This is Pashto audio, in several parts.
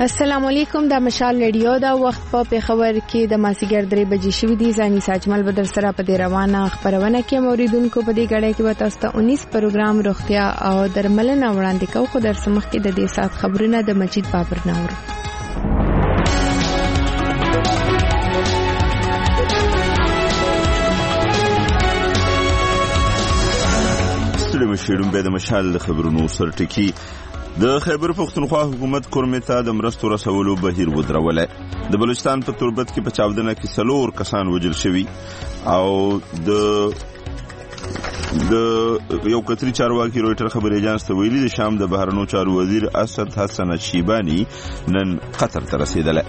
السلام علیکم. د مشال ریډیو دا وخت په پیښور کې د مازیګر 3 بجې شوې دي. ځاني ساجمل بدر سره په دې روانه خبرونه کې موریدونکو په دې غړې کې به تاسو ته 19 پروګرام روغتیا او درملنه وړاندې کوو. خو در سمخ کې د دې سات خبرونه د مجید بابر ناور. سلام شیرون به د مشال خبرونو سرټکی. د خیبر پختونخوا حکومت کورمتا د مرستو رسولو بهیر ودرولای. د بلوچستان په تربت کې په چاودنه کې 4 کسان وژل شوي او د یو قطري چارواکي رويټر خبري اژانس ته ویلي د شام د بهرنیو چارو وزیر اسد حسن شیبانی نن قطر ته رسیدلی.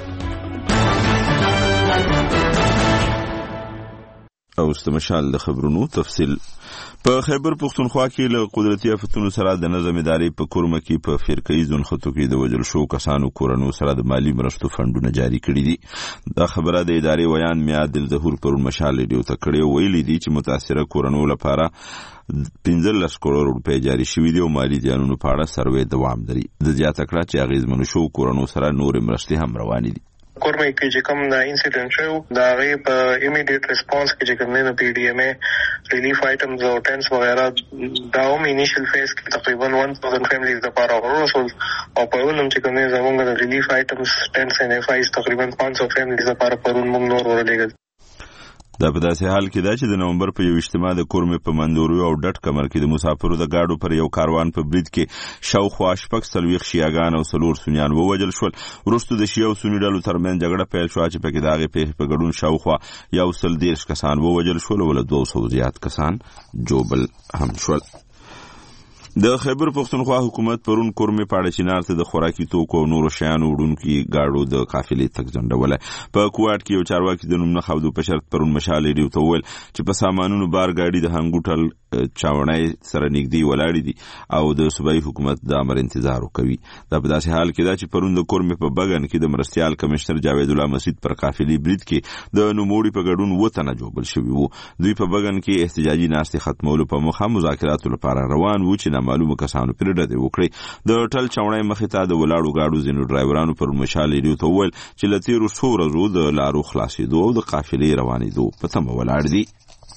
او استمشال د خبرونو تفصیل. په خیبر پختونخوا کې له قدرتي آفتونو سره د نظم ادارې په کورمه کې په فرقې ځونخته کې د وژل شو کسانو کورنو سره د مالی مرستو فندونه جاری کړي دي. دا خبره د ادارې ویان میاد دلظهور پر مشال ریډیو ته کړي ویلي دي چې متاثره کورنو لپاره 15 کروڑ روپے جاری شوي دي او مالی زیانونو په اړه سروې دوام لري. د زیاته کړه چې اغیزمنو شو کورنو سره نور مرستې هم روانې دي. کورمه کې چې کوم دا انسیډنټ شو دا غي په ایمیډیټ ریسپانس کې چې کوم نه پی ډی ایم ای ریلیف آیټمز او ټینس وغیرہ دا هم انیشل فیز کې تقریبا 1000 فیملیز د پاره ورسول او په ونوم چې کوم زمونږ د ریلیف آیټمز ټینس ان اف آیز تقریبا 500 فیملیز د پاره پرون موږ نور ورلېږل. دا په داسې حال کې ده چې د نومبر په یو اجتماع د کورمې په مندورو او ډټ کمر کې د مسافرو د گاډو پر یو کاروان په برید کې شاوخوا 40 شیعاګان او 4 سنیان ووژل شول. وروسته د شیعه او سنی ډلو ترمنځ جګړه پیل شوه چې پکې د هغې پیښې په ګډون شاوخوا 130 کسان ووژل شول او له 200 زیات کسان جوبل هم شول. د خیبر پختونخوا حکومت پرون کورمې پاړه چینار ته د خوراکي توکو او نورو شیانو وړونکي گاډو د قافلې تک ځنډوله. په کوټ کې یو چارواکي د نوم نه خاودو په شرط پرون مشال ریډیو ته وویل چې په سامانونو بار گاډي د هنګوټل چاونای سره نږدې ولاړې دي او د صوبایي حکومت د امر انتظار کوي. دا په داسې حال کې ده چې پرون د کورمې په بغن کې د مرستيال کمشنر جاوید الله مسعود پر قافلې برید کې د نوموړي په ګډون وطن جوبل شوی وو. دوی په بغن کې احتجاجي ناستې ختمولو په مخه مذاکراتو لپاره روان وو چې معلومه کسانو پر ډډه وکړي. د ټل چاونای مخې ته د ولاړو گاډو زینو ډرایورانو پر مشال ریډیو ته وویل چې له تیرو څو ورځو د لارو خلاصېدو او د قافلې روانېدو په تمه ولاړ دي.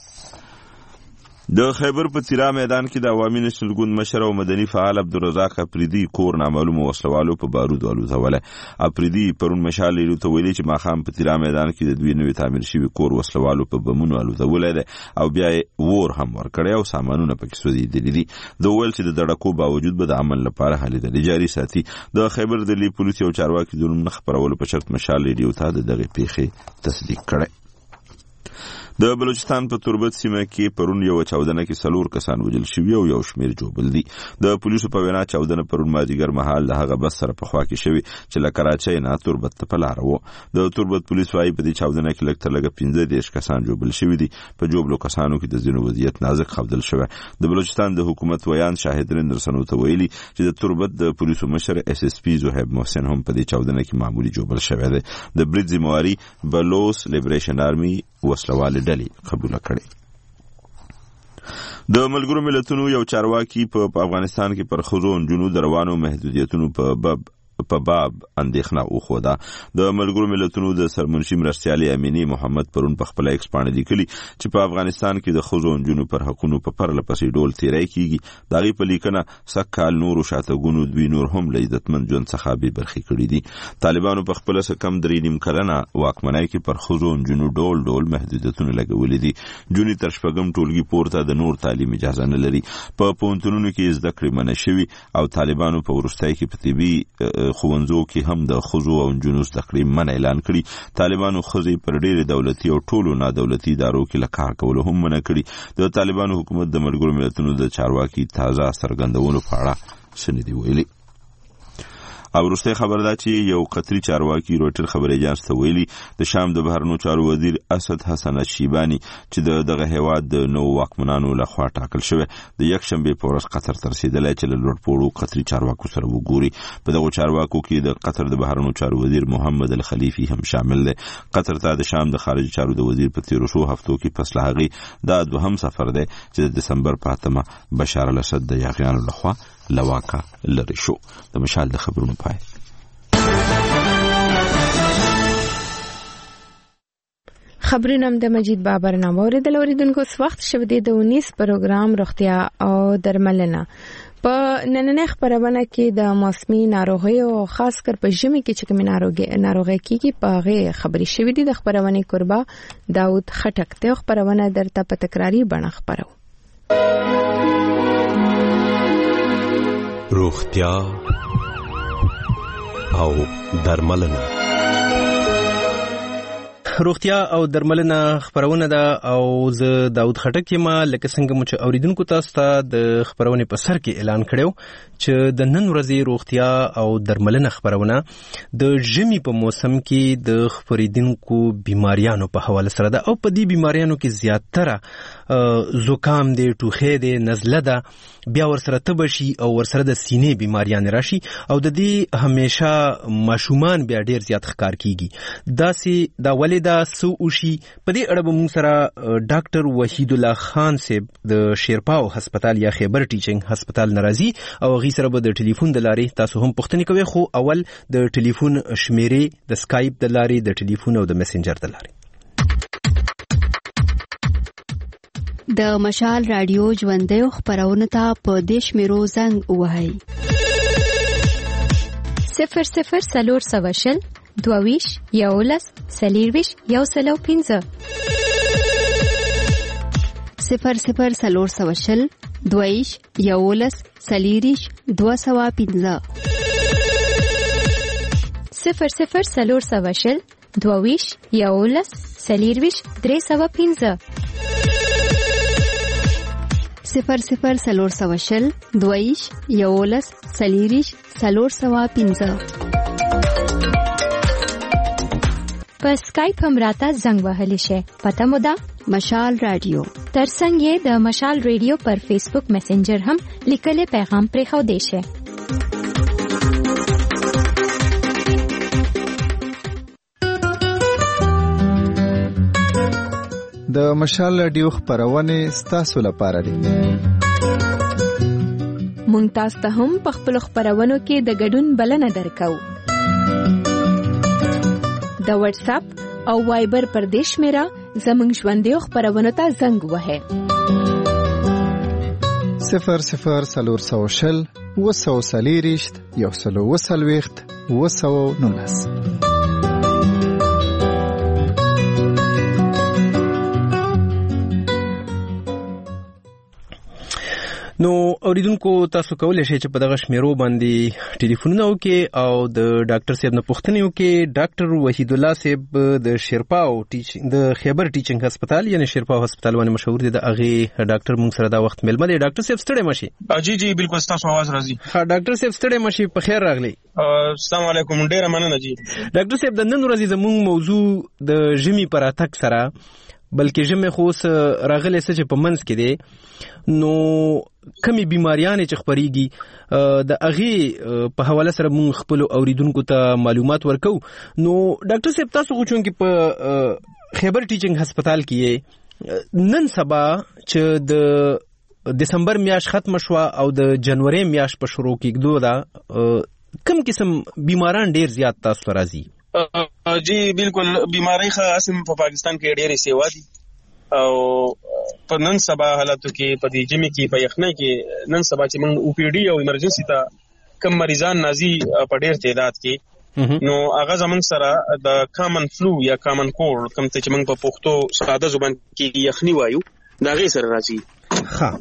د خیبر په تیرا میدان کې د عوامي نشنل ګوند مشر او مدني فعال عبدالرزاق اپریدي کور نامعلومه وسلوالو په بارود الوزوله. اپریدي پرون مشال ریډیو ته ویلي چې ماخام په تیرا میدان کې د دوی نوې تعمیر شوي کور وسلوالو په بمونو الوزوله ده او بیا ور هم ورکړی او سامانونه پکې سوځېدلي دي. د ویل چې د دړکو باوجود به د عمل لپاره هلې دلې جاري ساتي. د خیبر د لی پولیس او چارواکي د نوم خبرولو په شرط مشال ریډیو ته دغه پیښې تصدیق کړي. د بلوچستان په تربت سیمه کې پرون یو چاودنه کې 4 کسان وژل شوي او یو شمیر جوبل دي. د پولیسو په وینا چاودنه پرون مازیګر مهال د هغه بس سره په خوا کې شوی چې له کراچۍ نه تربت ته په لار وو. د تربت پولیس وايي په دې چاودنه کې لږ تر لږه 15 کسان جوبل شوي دي. په جوبلو کسانو کې د ځینو وضعیت نازک ښودل شوی. د بلوچستان د حکومت ویان شاهد رندرسنو ته ویلي چې د تربت د پولیسو مشر اس اس پی زهیب محسن هم په دې چاودنه کې معمولی جوبل شوی دی. د برید ذمہواری بلوچ لیبریشن آرمي وسلوال ډلې قبول کړي. د ملګرو ملتونو یو چارواکي په افغانستان کې پر ښځو او نجونو د روانو محدودیتونو په باب اندېښنه وښوده. د ملګرو ملتونو د سرمنشي مرستیالي امینی محمد پرون په خپل ایکس باندې لیکلي چې په افغانستان کې د ښځو او نجونو پر حقونو په پرله پسې ډول تیری کیږي. د هغې په لیکنه سږ نورو شاتګونو دوی نور هم له عزتمند ژوند څخه بې برخې کړي دي. طالبانو په خپله څه کم 3.5 کلنه واکمنۍ کې پر ښځو او نجونو ډول ډول محدودیتونه لګولي دي. نجونې تر 6 ټولګي پورته د نور تعلیم اجازه نه لري. په پوهنتونونو کې زده کړې منع شوي او طالبانو په وروستۍ کې په طبي ښوونځو کې هم د ښځو او نجونو زده کړې منع اعلان کړي. طالبانو ښځې پر ډېرې دولتي او ټولو نادولتي ادارو کې له کار کولو هم منع کړي. د طالبانو حکومت د ملګرو ملتونو د چارواکي تازه څرګندونو په اړه څه نه دي ویلي. او وروسته خبر ده چې یو قطري چارواکي رويټر خبري اژانس ته ویلي د شام د بهرنیو چارو وزیر اسد حسن شیبانی چې دغه هیواد د نو واکمنانو لخوا ټاکل شوی د یک شنبه په ورځ قطر ته رسیدلی چې له لوړپوړو قطري چارواکو سره وګوري. په دغه چارواکو کې د قطر د بهرنیو چارو وزیر محمد الخلیفي هم شامل دی. قطر ته د شام د خارجي چارو د وزیر په تیرو شو هفتو کې پس له هغې دا دوهم سفر دی چې د دسمبر په 8 بشار الاسد د یاغیانو لخوا لواکه لري شو. د مشال د خبرونو پای. خبرونه د مجید بابر نام اوریدل. اوریدونکو وخت شوه د 19 پروګرام روغتیا او درملنه په نننۍ خبرونه کې د موسمي ناروغیو او خاص کر په ژمي کې چې کوم ناروغي کیږي په هغه خبري شوې دي. د خبرونه قربا داود خټک ته خبرونه درته په تکراری بڼه خبرو. روغتیا او درملنه. روغتیا او درملنه خبرونه ده او زه داود خټک یم. لکه څنګه مو چې اوریدونکو تاسو ته د خبرونه په سر کې اعلان کړو چې د نن ورځې روغتیا او درملنه خبرونه د ژمي په موسم کې د خپریدونکو بیماریانو په حواله سره ده او په دې بیماریانو کې زیاتره زکام دی، ټوخی دی، نزله ده، بیا ورسره تبشي او ورسره د سینې بیماریان راشي او د دې همیشه ماشومان بیا ډیر زیات ښکار کیږي. دا ولې دا سو وشي؟ په دې اړه به موږ سره ډاکټر وحید الله خان صاحب د شیرپاو هسپتال یا خیبر ټیچینګ هسپتال ناراضي او غي سره به د ټلیفون د لارې تاسو هم پوښتنه کوئ. خو اول د ټلیفون شمیرې د سکایپ د لارې، د ټلیفون او د میسنجر د لارې. د مشال رادیو ژوندۍ خبرونه ته په دیش میرو زنګ وهاي 00 سلور سواشل دوویش یولس سلیرویش یو سلو 15 00 سلور سواشل دوویش یولس سلیریش 215 00 سلور سواشل دوویش یولس سلیرویش 315 00 سلور سواشل دویش یولس سلیریش سلور سوا 15 په سکایپ هم راته زنګ وهلی شي. پته مو ده مشال رادیو. ترڅنګ یې د مشال رادیو پر فیسبوک میسنجر هم لیکلي پیغام پرېښو دی شي. د مشال رادیو خبرونه ستاسو لپاره دي. مونږ تاسو ته هم په خپل خبرونو کې د ګډون بلنه درکو. د واتس اپ او وایبر پر دیش میرا زمونږ ژوندۍ خبرونه ته زنګ وهه 00 سلور سواشل وسو سلیریشت یو سلو وسلويخت وسو نونس. نو اوریدونکو تاسو کولای شئ چې په دغه شمیرو باندې ټلیفونونه وکړئ او د ډاکټر صاحب نه پوښتنه وکړئ. ډاکټر وحید الله صاحب د شیرپاو د خیبر ټیچینګ هسپتال یعنی شیرپاو هسپتال باندې مشهور دي. د هغه ډاکټر موږ سره دا وخت ملمه دی. ډاکټر صاحب ستړي مشي. جی بالکل تاسو आवाज راځي. ها ډاکټر صاحب ستړي مشي. په خیر راغلی. السلام علیکم. ډیر مننه جی. ډاکټر صاحب د نن ورځې زموږ موضوع د ژمي پر اتک سره بلکې ژمي خو راغلی څه چې په منځ کې دی نو کمی بیماریان چې خبريږي د اغه په حواله سره موږ خپل اوریدونکو ته معلومات ورکو. نو ډاکټر صاحب تاسو غوښتون کې په خیبر ټیچینګ هسپتال کې نن سبا چې د دسمبر میاشت ختم شو او د جنوري میاشت په شروع کېږي دا کم قسم بیماران ډیر زیات تاسو راځي. جی بالکل بیماری خاصم په پاکستان کې ډېرې سیوا دي او په نن سبا حالاتو کې په دې جمی کې په یخنۍ کې نن سبا چې موږ او پی ډي او ایمرجنسي ته کم مریضان نازي په ډېر تعداد کې نو هغه زمونږ سره د کامن فلو یا کامن کولډ کوم ته چې موږ په پښتو ساده زبان کې یخني وایو دا غي سره راځي. ها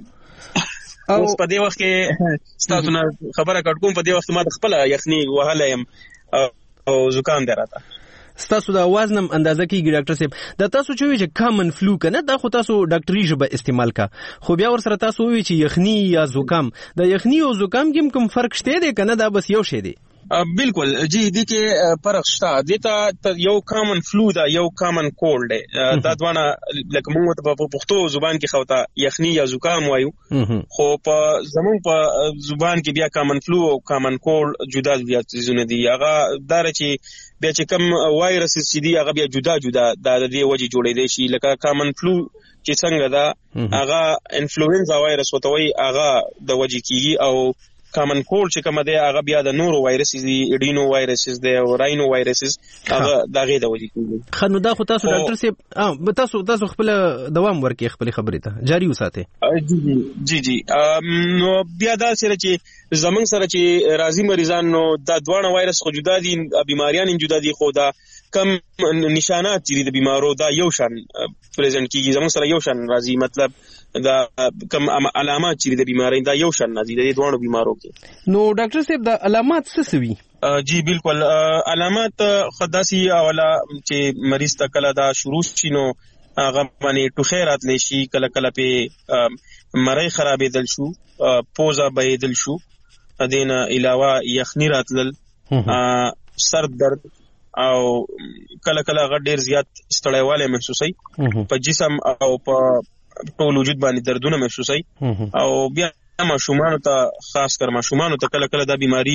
او په دې وخت کې ستاسو نه خبره کړم په دې وخت ما د خپل یخني وهله يم او زکام دراته. ستاسو د आवाज نم اندازه کیږي ډاکټر صاحب. دا تاسو چې وی چې کامن فلو کنه دا خو تاسو ډاکټري ژبه استعمال کا خو بیا ور سره تاسو وی چې یخني یا زکام د یخني او زکام کې کوم فرق شته دی کنه دا بس یو شی دی؟ بالکل جی دي کې فرق شته. دته یو کامن فلو دا یو کامن کولډ دی. دا دوانه لکه موږ ته په پښتو زبان کې خوته یخني یا زکام وایو خو په زمون په زبان کې بیا کامن فلو او کامن کولډ جدا جدا چیزونه دي. هغه دا چې بیا چې کم وایرس چې دی هغه بیا جدا جدا د دې وجې جوړې دي شي. لکه کامن فلو چې څنګه دا هغه انفلوئنزا وایرس وته وي هغه د وجې کیږي او کامن کولډ چې کوم دی هغه بیا د نورو وایرسز دي، اډینو وایرسز دی او راینو وایرسز، هغه دغه د وجې کیږي. خنو دا خو تاسو ډاکټر صاحب تاسو خپل دوام ورکړي خپل خبرې ته جاری وساتئ. جی نو بیا دا سره چې زمنګ سره چې راځي مریضان نو دا دوه وایرس خو جدا دي، بیماریان جدا دي، خو دا کم نشانات دي د بیمارو دا یو شان پریزنټ کیږي، زموږ سره یو شان راځي، مطلب دا کم علامات چې د بیماری دا یو شان راځي د دوه بیمارو کې. نو ډاکټر صاحب دا علامات څه سوي؟ جی بالکل، علامات خداسي اوله چې مریض ته کله دا شروع شي نو هغه باندې ټوخی راتلی شي، کله کله په مړی خرابېدل شو، پوزه بهېدل شو، دینه علاوه یخني راتلل، سر درد او کله کله هغه ډیر زیات ستړیوالی محسوسي په جسم او په ټول وجود باندې دردونه محسوسي. او بیا ماشومانو ته، خاص کر ماشومانو ته کله کله دا بیماری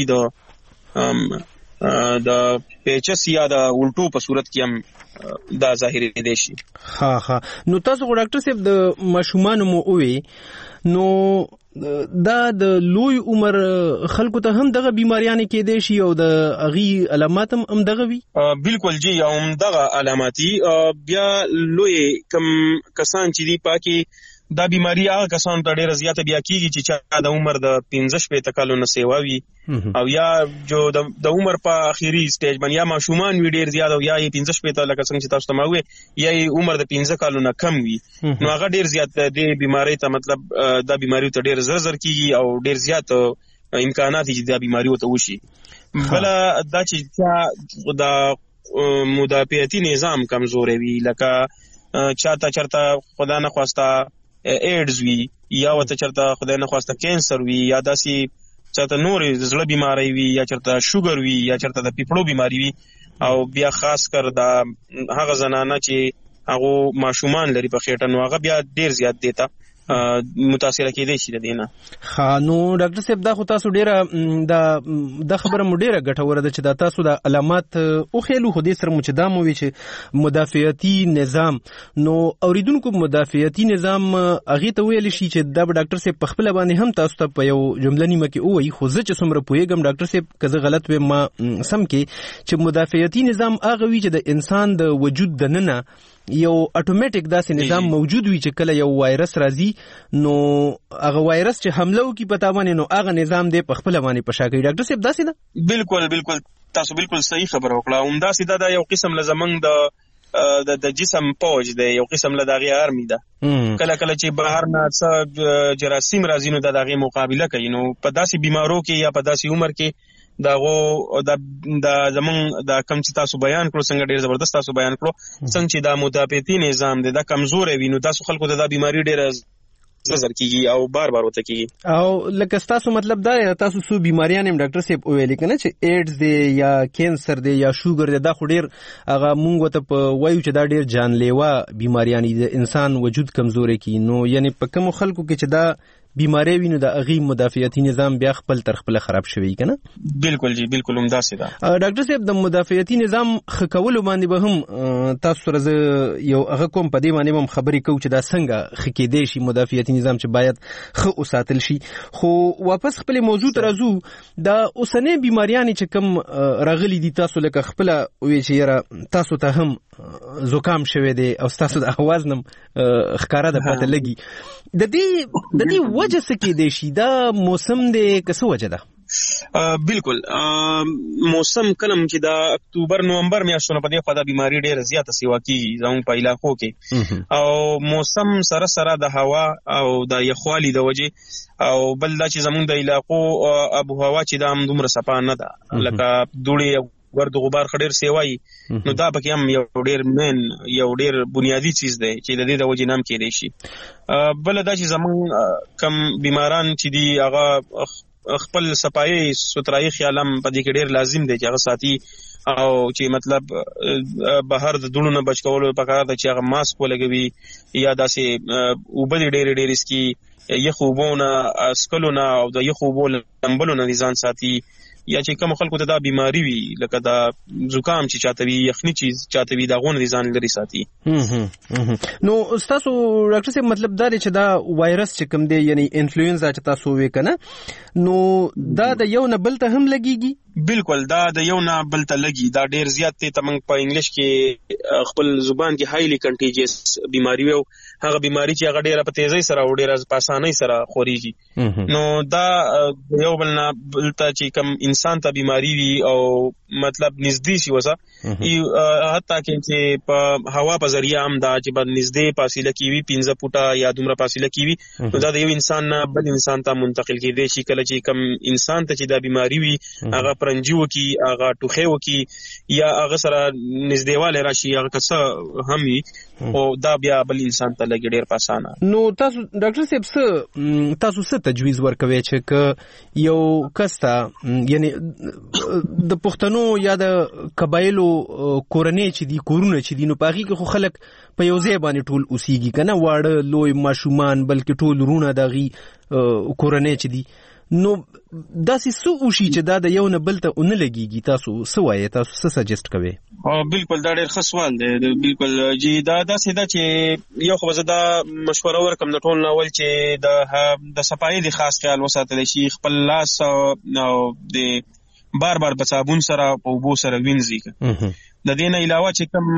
د پیچس یا د الټو په صورت کې هم دا ظاهر دی شي. ها نو تاسو ډاکټر صاحب د ماشومانو مو وی نو دا د لوی عمر خلکو ته هم دغه بیماریانې کېدې شي او د اغي علامات هم دغه وي؟ بالکل جی، هم دغه علاماتي. بیا لوی کم کسان چې دی پاکي دا بیماری هغه کسان ته ډیره زیاته بیا کیږي چې چا د عمر د 15 کالو نه سیوا وي او یا جو د عمر په اخیری سټیج باندې یا ماشومان وی ډیر زیات او یا 15 لکه څنګه چې تاسو ته ماوي یا عمر د 15 کالو نه کم وي، نو هغه ډیر زیات د بیماری ته مطلب دا بیماری ته ډیر زر کیږي او ډیر زیات امکانات دي د بیماری ته وشي. بل دا چې دا مدافعتي نظام کمزوري وي، لکه چرته خدا نه خواسته ایډز وی یا وته چرته خدای نه خواسته کینسر وی یا داسي چرته نورې د زړه بیماری وی یا چرته شوګر وی یا چرته د پیپړو بیماری وی، او بیا خاص کر دا هغه زنانه چې هغه ماشومان لري په خېټه نو هغه بیا ډیر زیات دیتا متاثر کېدای شي د دینه. نو ډاکټر صاحب دا خو تاسو ډیره دا خبره مو ډیره ګټوره ده چې دا تاسو د علامات او خېلو خو دې سره مو چې دا مو وی چې مدافعتي نظام، نو اوریدونکو مدافعتي نظام اغه ته ویل شي چې دا ډاکټر صاحب په خپل باندې هم تاسو ته په یو جمله نیمه کې وایي، خو زه چې څومره پوهیږم ډاکټر صاحب کزه غلط وې ما سم کې چې مدافعتي نظام هغه وی چې د انسان د وجود د ننه یو اتوماتیک داسې نظام موجود وي چې کله یو وایرس راځي نو هغه وایرس چې حمله وکړي په تابانه نو هغه نظام دی په خپل باندې پشا کوي. ډاکټر صاحب داسې ده؟ بالکل تاسو بالکل صحیح خبره وکړه. همدا سیده دا یو قسم لزمنګ د جسم پوج دی، یو قسم له دغه ارمی ده. کله کله چې بهر نه څه جراثیم راځي نو دغه مقابله کوي، نو په داسې بیمارو کې یا په داسې عمر کې داغو د زمون د کم چې تاسو بیان کړو څنګه ډیر زبردست تاسو بیان کړو څنګه چې د مدافعتي نظام د کمزور وي نو تاسو خلکو د بیماری ډیر زر کیږي او بار وته کیږي. او لکه تاسو مطلب دا تاسو سو بیماریان هم ډاکټر صاحب ویل کنه چې ایډز دی یا کینسر دی یا شوګر دی، دا خو ډیر هغه مونږ ته په وایو چې دا ډیر جانلیوا بیماریان دي، انسان وجود کمزوري کی. نو یعنی په کوم خلکو کې چې دا بیماری وینو د اغي مدافعتي نظام بیا خپل تر خپل خراب شوی کنه. بالکل جی بالکل همدا سیده. ډاکټر صاحب د مدافعتي نظام خکول باندې به هم تاسو سره یو هغه کوم په دې باندې هم خبرې کوم چې دا څنګه خکېدې شي مدافعتي نظام چې باید خو وساتل شي. خو واپس خپل موضوع ته راځو، دا اوسنۍ بیماریان چې کوم راغلي دي تاسو لکه خپل وی چې یاره تاسو ته هم زکام شوه دی او تاسو د اواز نم ښکارا د پته لګي، د دې وجه څه کې دی شي؟ دا موسم دی کسه وجه ده؟ بالکل موسم کلم چې دا اکتوبر نومبر میاشتونه په دې خوا د بیماری ډیره زیاته سیوا کیږي زموږ په علاقو کې، او موسم سره سره د هوا او د یخوالي د وجه او بل دا چې زموږ د علاقو ابو هوا چې دا هم دومره صفا نه ده، لکه دوړې ورد غبار خډیر سیوای، نو دا پکې هم یو ډیر مین یو ډیر بنیادی چیز دی چې د دې د وجې نام کېدی شي. بل دا چې زمون کم بیماران چې دی هغه خپل صفایي سترای خیالم په دې کې ډیر لازم دی چې هغه ساتي، او چې مطلب بهر د دونو نه بچ کولو پکار دی چې هغه ماسک ولګوي یا داسې وبد ډیر اسکی یخوبونه اسکلونه او د یخوبو لمبلونه ځان ساتي، یا چې کوم خلکو ته دا بیماری وي لکه دا زکام چې چاته وي یخني چې چاته وي دا غون دي ځان لري ساتي. نو تاسو ډاکټر صاحب مطلب دا دی چې دا وایرس چې کوم دی یعنی انفلوئنزا چې تاسو وې کنه نو دا د یو نه بل ته هم لګيږي؟ بالکل دا د یو نه بل ته لګي. دا ډیر زیات ته تمنګ په انګلیش کې خپل زبان کې هایلی کنټیجیس بیماری وي او هغه بیماری چې هغه ډیره په تیزی سره او ډیره په اسانۍ سره خوريږي. نو دا یو بل نه بل ته چې کوم انسان ته بیماری وي او مطلب نږدې شي وسه حتی چې په هوا په ذریعہ هم دا چې بد نږدې فاصله کې وي 15 فوټه یا دومره فاصله کې وي نو دا د یو انسان نه بل انسان ته منتقل کېدای شي. کله چې کوم انسان ته چې دا بیماری وي هغه پرنجي وکي هغه ټوخي وکي یا هغه سره نږدېواله راشي هغه څه هم وي او دا بیا بل انسان ته لګي ډیر پاسانه. نو تاسو ډاکټر صاحب تاسو څه تجویز ورکوي چې یو کستا یعنی د پښتنو یا د قبایلو کورنۍ چې دي کورونه چې دي نو پاغي کې خو خلک په یو ځای باندې ټول اوسېږي کنه واړه لوی ماشومان بلکې ټول رونه دغي کورنۍ چې دي نو داسې څه وشي چې دا د یو نه بل ته ونه لګيږي تاسو څه وایي تاسو څه سجست کوئ؟ بالکل دا ډېر ښه سوال دی. بالکل جی دا داسې ده چې یو خو زه دا مشوره ورکم د ټول نه اول چې د صفایي د خاص خیال وساتلی شي خپل لاس او د بار په صابون سره په اوبو سره وینځي. د دې نه علاوه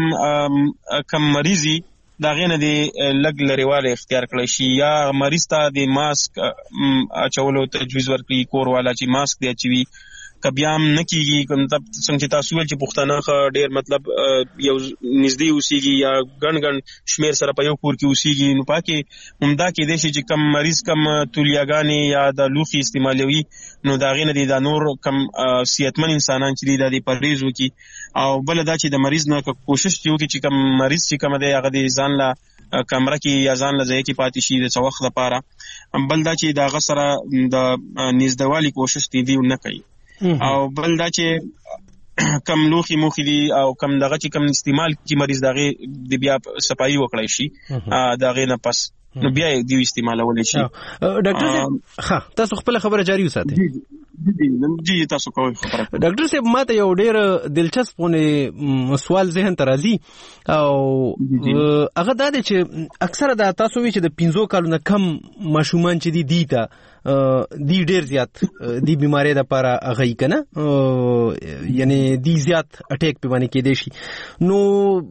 چې کم مریضي دا غینه دی لګ لريواله اختیار کړی شي یا مریض ته د ماسک اچولو تجویز ورکړي کور والا چې ماسک دی اچوي کبيام نکیږي کوم څنګه چې تاسو ول چې پښتانه ډېر مطلب یو نږدې اوسېږي یا ګڼ شمیر سره په یو کور کې اوسېږي نو پاکي همدا کې د شي چې کم مریض کم تولیاګانی یا د لوخي استعمالوي نو دا غینه دی دا نور کم صحتمن انسانان چې د پرهیز وکي او بل دا چې د مریض نه کوشش وکړي چې کم مریض چې کم دی هغه د ځان لا کمره کې یا ځان لا ځای کې پاتې شي د څوخ لپاره. بل دا چې دا غسره د نږدېوالي کوشش دی نه کوي او بل دا چې کم لوخي موخي دي او کم دغه چې کم استعمال کی مریض دغه د بیا صفایي وکړای شي دغه نه پس نو بیا دی استعمالول شي. ډاکټر صاحب تاسو خپل خبره جاری وساتئ. جی تاسو کوئ خبره. ډاکټر صاحب ماته یو ډېر دلچسپ سوال ذهن ته راځي او هغه دا دی چې اکثره دا تاسو وی چې د 15 کالو نه کم ماشومان چې دي ته دی ډېر زیات دی بیماری د لپاره غي کنه یعنی دی زیات اٹیک په باندې کې دي شي نو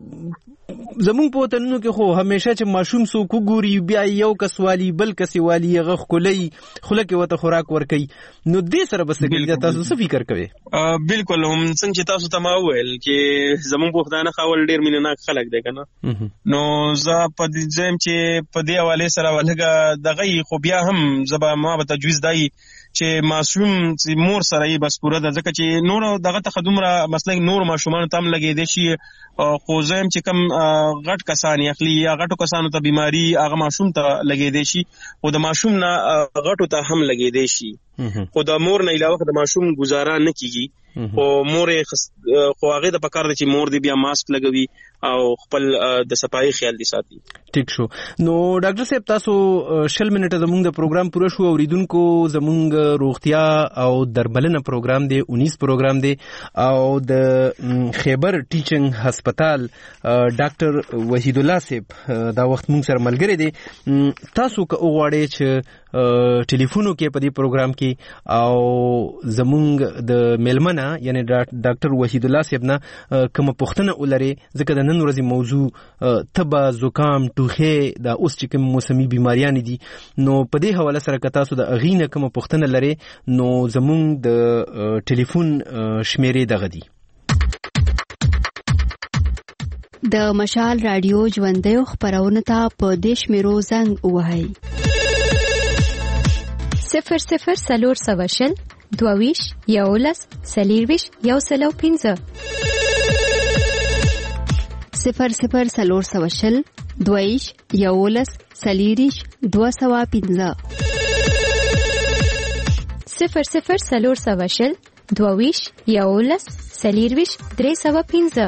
زمون په وطنونو کې خو همیشه چې ماشوم سو کو ګوري بیا یو کسوالی بل کسوالی غ خلای خلک وته خوراک ور کوي نو دې سره بس کې تاسو څه فکر کوئ؟ بالکل هم څنګه چې تاسو ته ما وویل چې زمون په خدانه خاول ډیر مینناک خلک دی کنه نو زه په دې ځم چې په دې حواله سره ولګه دغه خو بیا هم زبا ما به تجویز دی چې معصوم چې مور سره یې بس پوره ده ځکه چې نور دغه تخدمره مثلا نور ماشومان تم لګي دي شي خو زم چې کم غټ کسان اخلي یا غټو کسانو ته بیماری هغه ماشوم ته لګي دي شي او د ماشوم نه غټو ته هم لګي دي شي خو د مور نه علاوه د ماشوم گزاره نه کیږي او مور خو هغه د پکار دي چې مور دی بیا ماسک لګوي او خپل د صفایي خیال دي ساتي. ټیک شو. نو ډاکټر صاحب تاسو شل منټه زموږ د پروګرام پوره شو اوریدونکو زموږ روغتیا او درملنه پروګرام دی 19 پروګرام دی او د خیبر ټیچنګ هسپتال ډاکټر وحید الله صاحب دا وخت موږ سره ملګری دی تاسو که وغواړئ چې ټلیفونو کې په دې پروګرام کې او زموږ د میلمنه یعنی ډاکټر وحید الله صاحب نه کوم پوښتنه ولري ځکه د نن ورځې موضوع تبه زکام ټوخی دا اوس چې کوم موسمي بیماریان دي نو په دې حواله سره که تاسو د اغینه کوم پوښتنه لري نو زموږ د ټلیفون شمیرې دغه دي د مشال رادیو ژوندۍ خبرونه ته په دیش میرو زنګ وهاي 00 سلور سواشل دوویش یولس سلیرویش یوسلو 15 00 سلور سواشل دویش یولس سلیریش 215 00 سلور سواشل دوویش یولس سلیرویش 315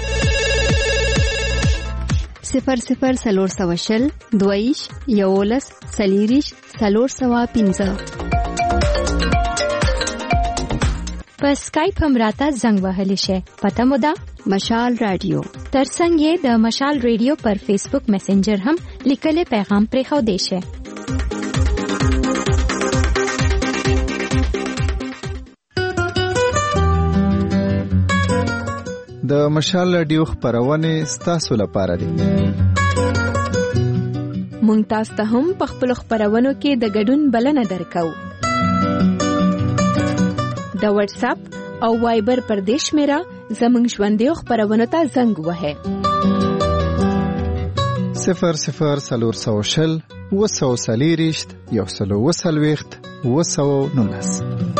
00 سلور سواشل دویش یولس سلیریش 315 په اسکایپ هم راته زنګ وهلی شئ. پته مو ده مشال رادیو. ترڅنګ یې د مشال رادیو پر فیسبوک میسنجر هم لیکلي پیغام پرېښودی شئ. د مشال رادیو خبرونه ستاسو لپاره دي. مونږ تاسو ته هم په خپل خبرونو کې د ګډون بلنه درکو. د واتس اپ او وایبر پر دیش میرا زمنګ ژوندې خبرونه ته زنګ وهه 00 وسوسلیریشت یو سلو وسلويخت وسو نونس.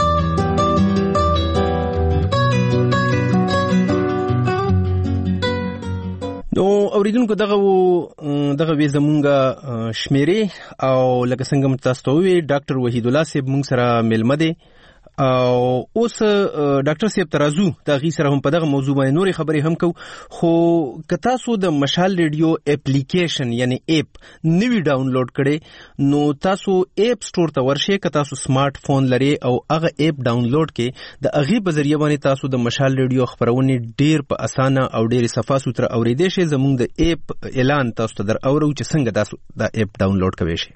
نو اوریدونکو دغه وی زمونږه شمیرې او لکه څنګه متاسطوي ډاکټر وحید الله صاحب مونږ سره ملمه دي او اوس ډاکټر صاحب ترازو دا غي سره هم په دغه موضوع باندې نورې خبرې هم کو. خو که تاسو د مشال ریډیو اپلیکیشن یعنی اپ نوی ډاونلوډ کړئ نو تاسو اپ سٹور ته ورشئ. که تاسو سمارټ فون لرئ او هغه اپ ډاونلوډ کړئ د هغه په ذریعہ باندې تاسو د مشال ریډیو خبرونه ډیر په اسانه او ډیر صفه سوتره اوریدئ شئ. زموږ د اپ اعلان تاسو ته در اورو چې څنګه تاسو د اپ ډاونلوډ کوئ شئ.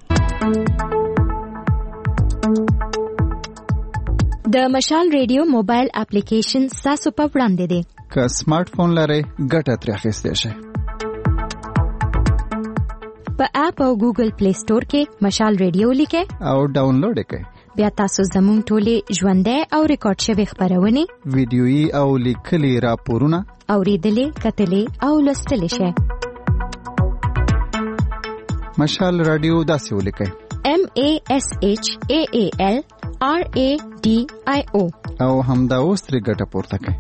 د مشال ریډیو موبایل اپلیکیشن تاسو په وړاندې دی. که سمارټ فون لرئ ګټه ترې اخیستئ شئ. په اپ او ګوګل پلی سٹور کې مشال ریډیو لیکئ او ډاونلوډ کړئ. بیا تاسو زموږ ټولې ژوندۍ او ریکارډ شوی خبرونه ویډیويي او لیکلي راپورونه اوریدلې کتلې او لوستلې شئ. مشال رادیو داسې ولیکئ MASHAALRADIO او همدا اوس ترې ګټه پورته کړئ.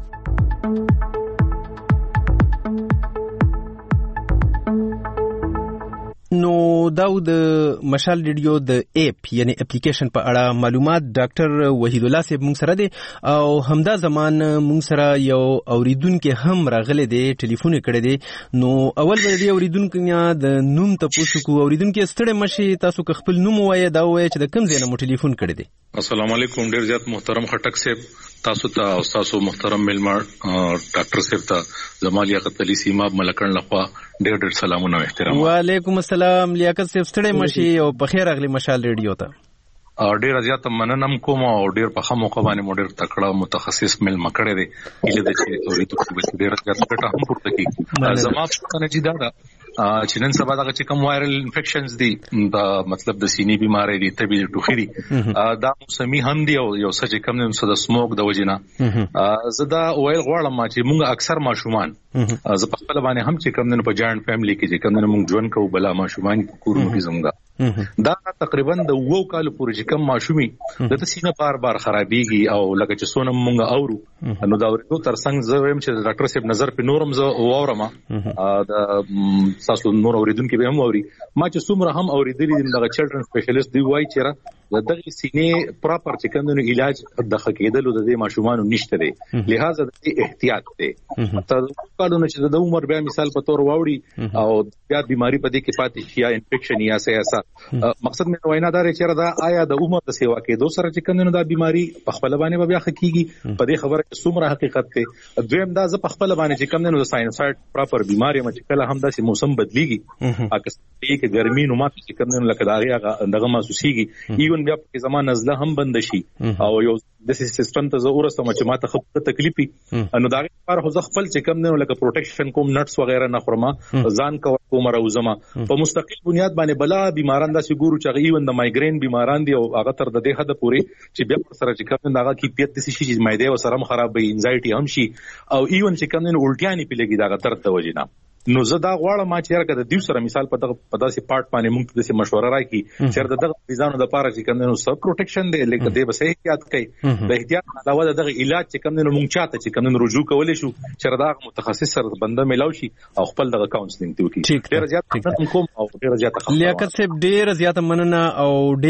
نو دا د مشال ریډیو د اپ یعنی اپلیکیشن په اړه معلومات ډاکټر وحید الله صاحب مونږ سره دی او همدا زمان مونږ سره یو اوریدونکو هم راغلی دی ټلیفون کړی دی. نو اول به دی اوریدونکو د نوم ته پوښتنه کو. اوریدونکو ستړي مشي تاسو خپل نوم وایي دا وایي چې د کوم ځای نه مو ټلیفون کړی دی. السلام علیکم. ډیر زیات محترم خټک صاحب تاسو ته او تاسو محترم ملما ډاکټر صاحب ته زمال لیاقت علي سیماب ملکن لخوا ډیر ډیر سلامونه او احترام. وعلیکم السلام لیاقت صاحب ستړي مشي او په خیر اغلی مشال ریډیو ته ډیر زیات مننم کوم او ډیر په خمو قوانې مو ډیر تکړه متخصص ملما کړی دی اله د چې اوریدونکو ډیر زیات ګټه هم پورته کی. زما په نجیدا دا چې نن سبا دغه چې کوم وایرل انفیکشنز دي دا مطلب د سینې بیماری دي تبي ټوخي دي دا موسمي هم دي او یو څه چې کوم نه د سموک د وجینا زدا وایل غواړم چې موږ اکثر ماشومان ز په خپل باندې هم چې کوم نه په جاینټ فیملی کې چې کوم نه موږ ژوند کوو بلا ماشومان کورونو کې زموږ دا تقریبا د 2 کال پورې چې کوم ماشومي د سینې بار بار خرابيږي او لکه چې سونم موږ اورو نو دا ورته ترڅنګ زه ویم چې ډاکټر صاحب نظر په نورم زه اورم دا تاسو نور اوریدونکو به هم اوري ما چې څومره هم اوریدلې دغه چلډرن سپیشلیست دی وایي چې دغه سینې پراپر چې کوم علاج د خکېدلو د ماشومان نشته دی لہذا د احتیاط دی تاسو کارونه چې د عمر بیا مثال په تور واوړي او بیا بیماری په دې کې پاتې شي یا انفیکشن یا سیاسه مقصد مې وینا دا چې دا آیا د عمر د سیوا کې دوه سره چې کوم دا بیماری په خپل باندې بیا خکېږي په دې خبره کې څومره حقیقت دی. دویم دا ز په خپل باندې چې کوم د ساينسایډ پراپر بیماری مې کله هم داسې موسم بدلیږي اګه کې ګرمي نو ماته چې کوم لکه دغه محسوسيږي ایون بیا په زمان نزله هم بند شي او یو د سیستم ته ضرورت سم چې ماته خپل تکلیفي نو دا لپاره خو ځخ خپل چې کوم نه لکه پروټیکشن کوم نټس وغیرہ نه خورما ځان کوم راوزما په مستقل بنیاد باندې بلا بیماران دا سګورو چې ایون د مایګرین بیماران دي او هغه تر د دې حد پورې چې بیا سره چې کوم دغه کیفیت د شي چې مایده او سره خراب وي انزایټي هم شي او ایون چې کوم نه الټیانی پیلګي دا تر توجینا نو زه دا غواړم چې هرګه د دیو سره مثال په داسې پارت باندې موږ د مشوره راکې چې دغه ډیزاینو د لپاره چې کوم نو سب پروټیکشن دی لکه دې بس احتیاط کوي د احتیاط علاوه دغه علاج چې کوم نو موږ چاته چې کوم رجوع کولای شو چې دا متخصص سره بنده ملاو شي او خپل دغه کاونسلینګ دی وکړي. ډیر زیات کوم او ډیر زیات لیاقت صاحب ډیر زیات مننه او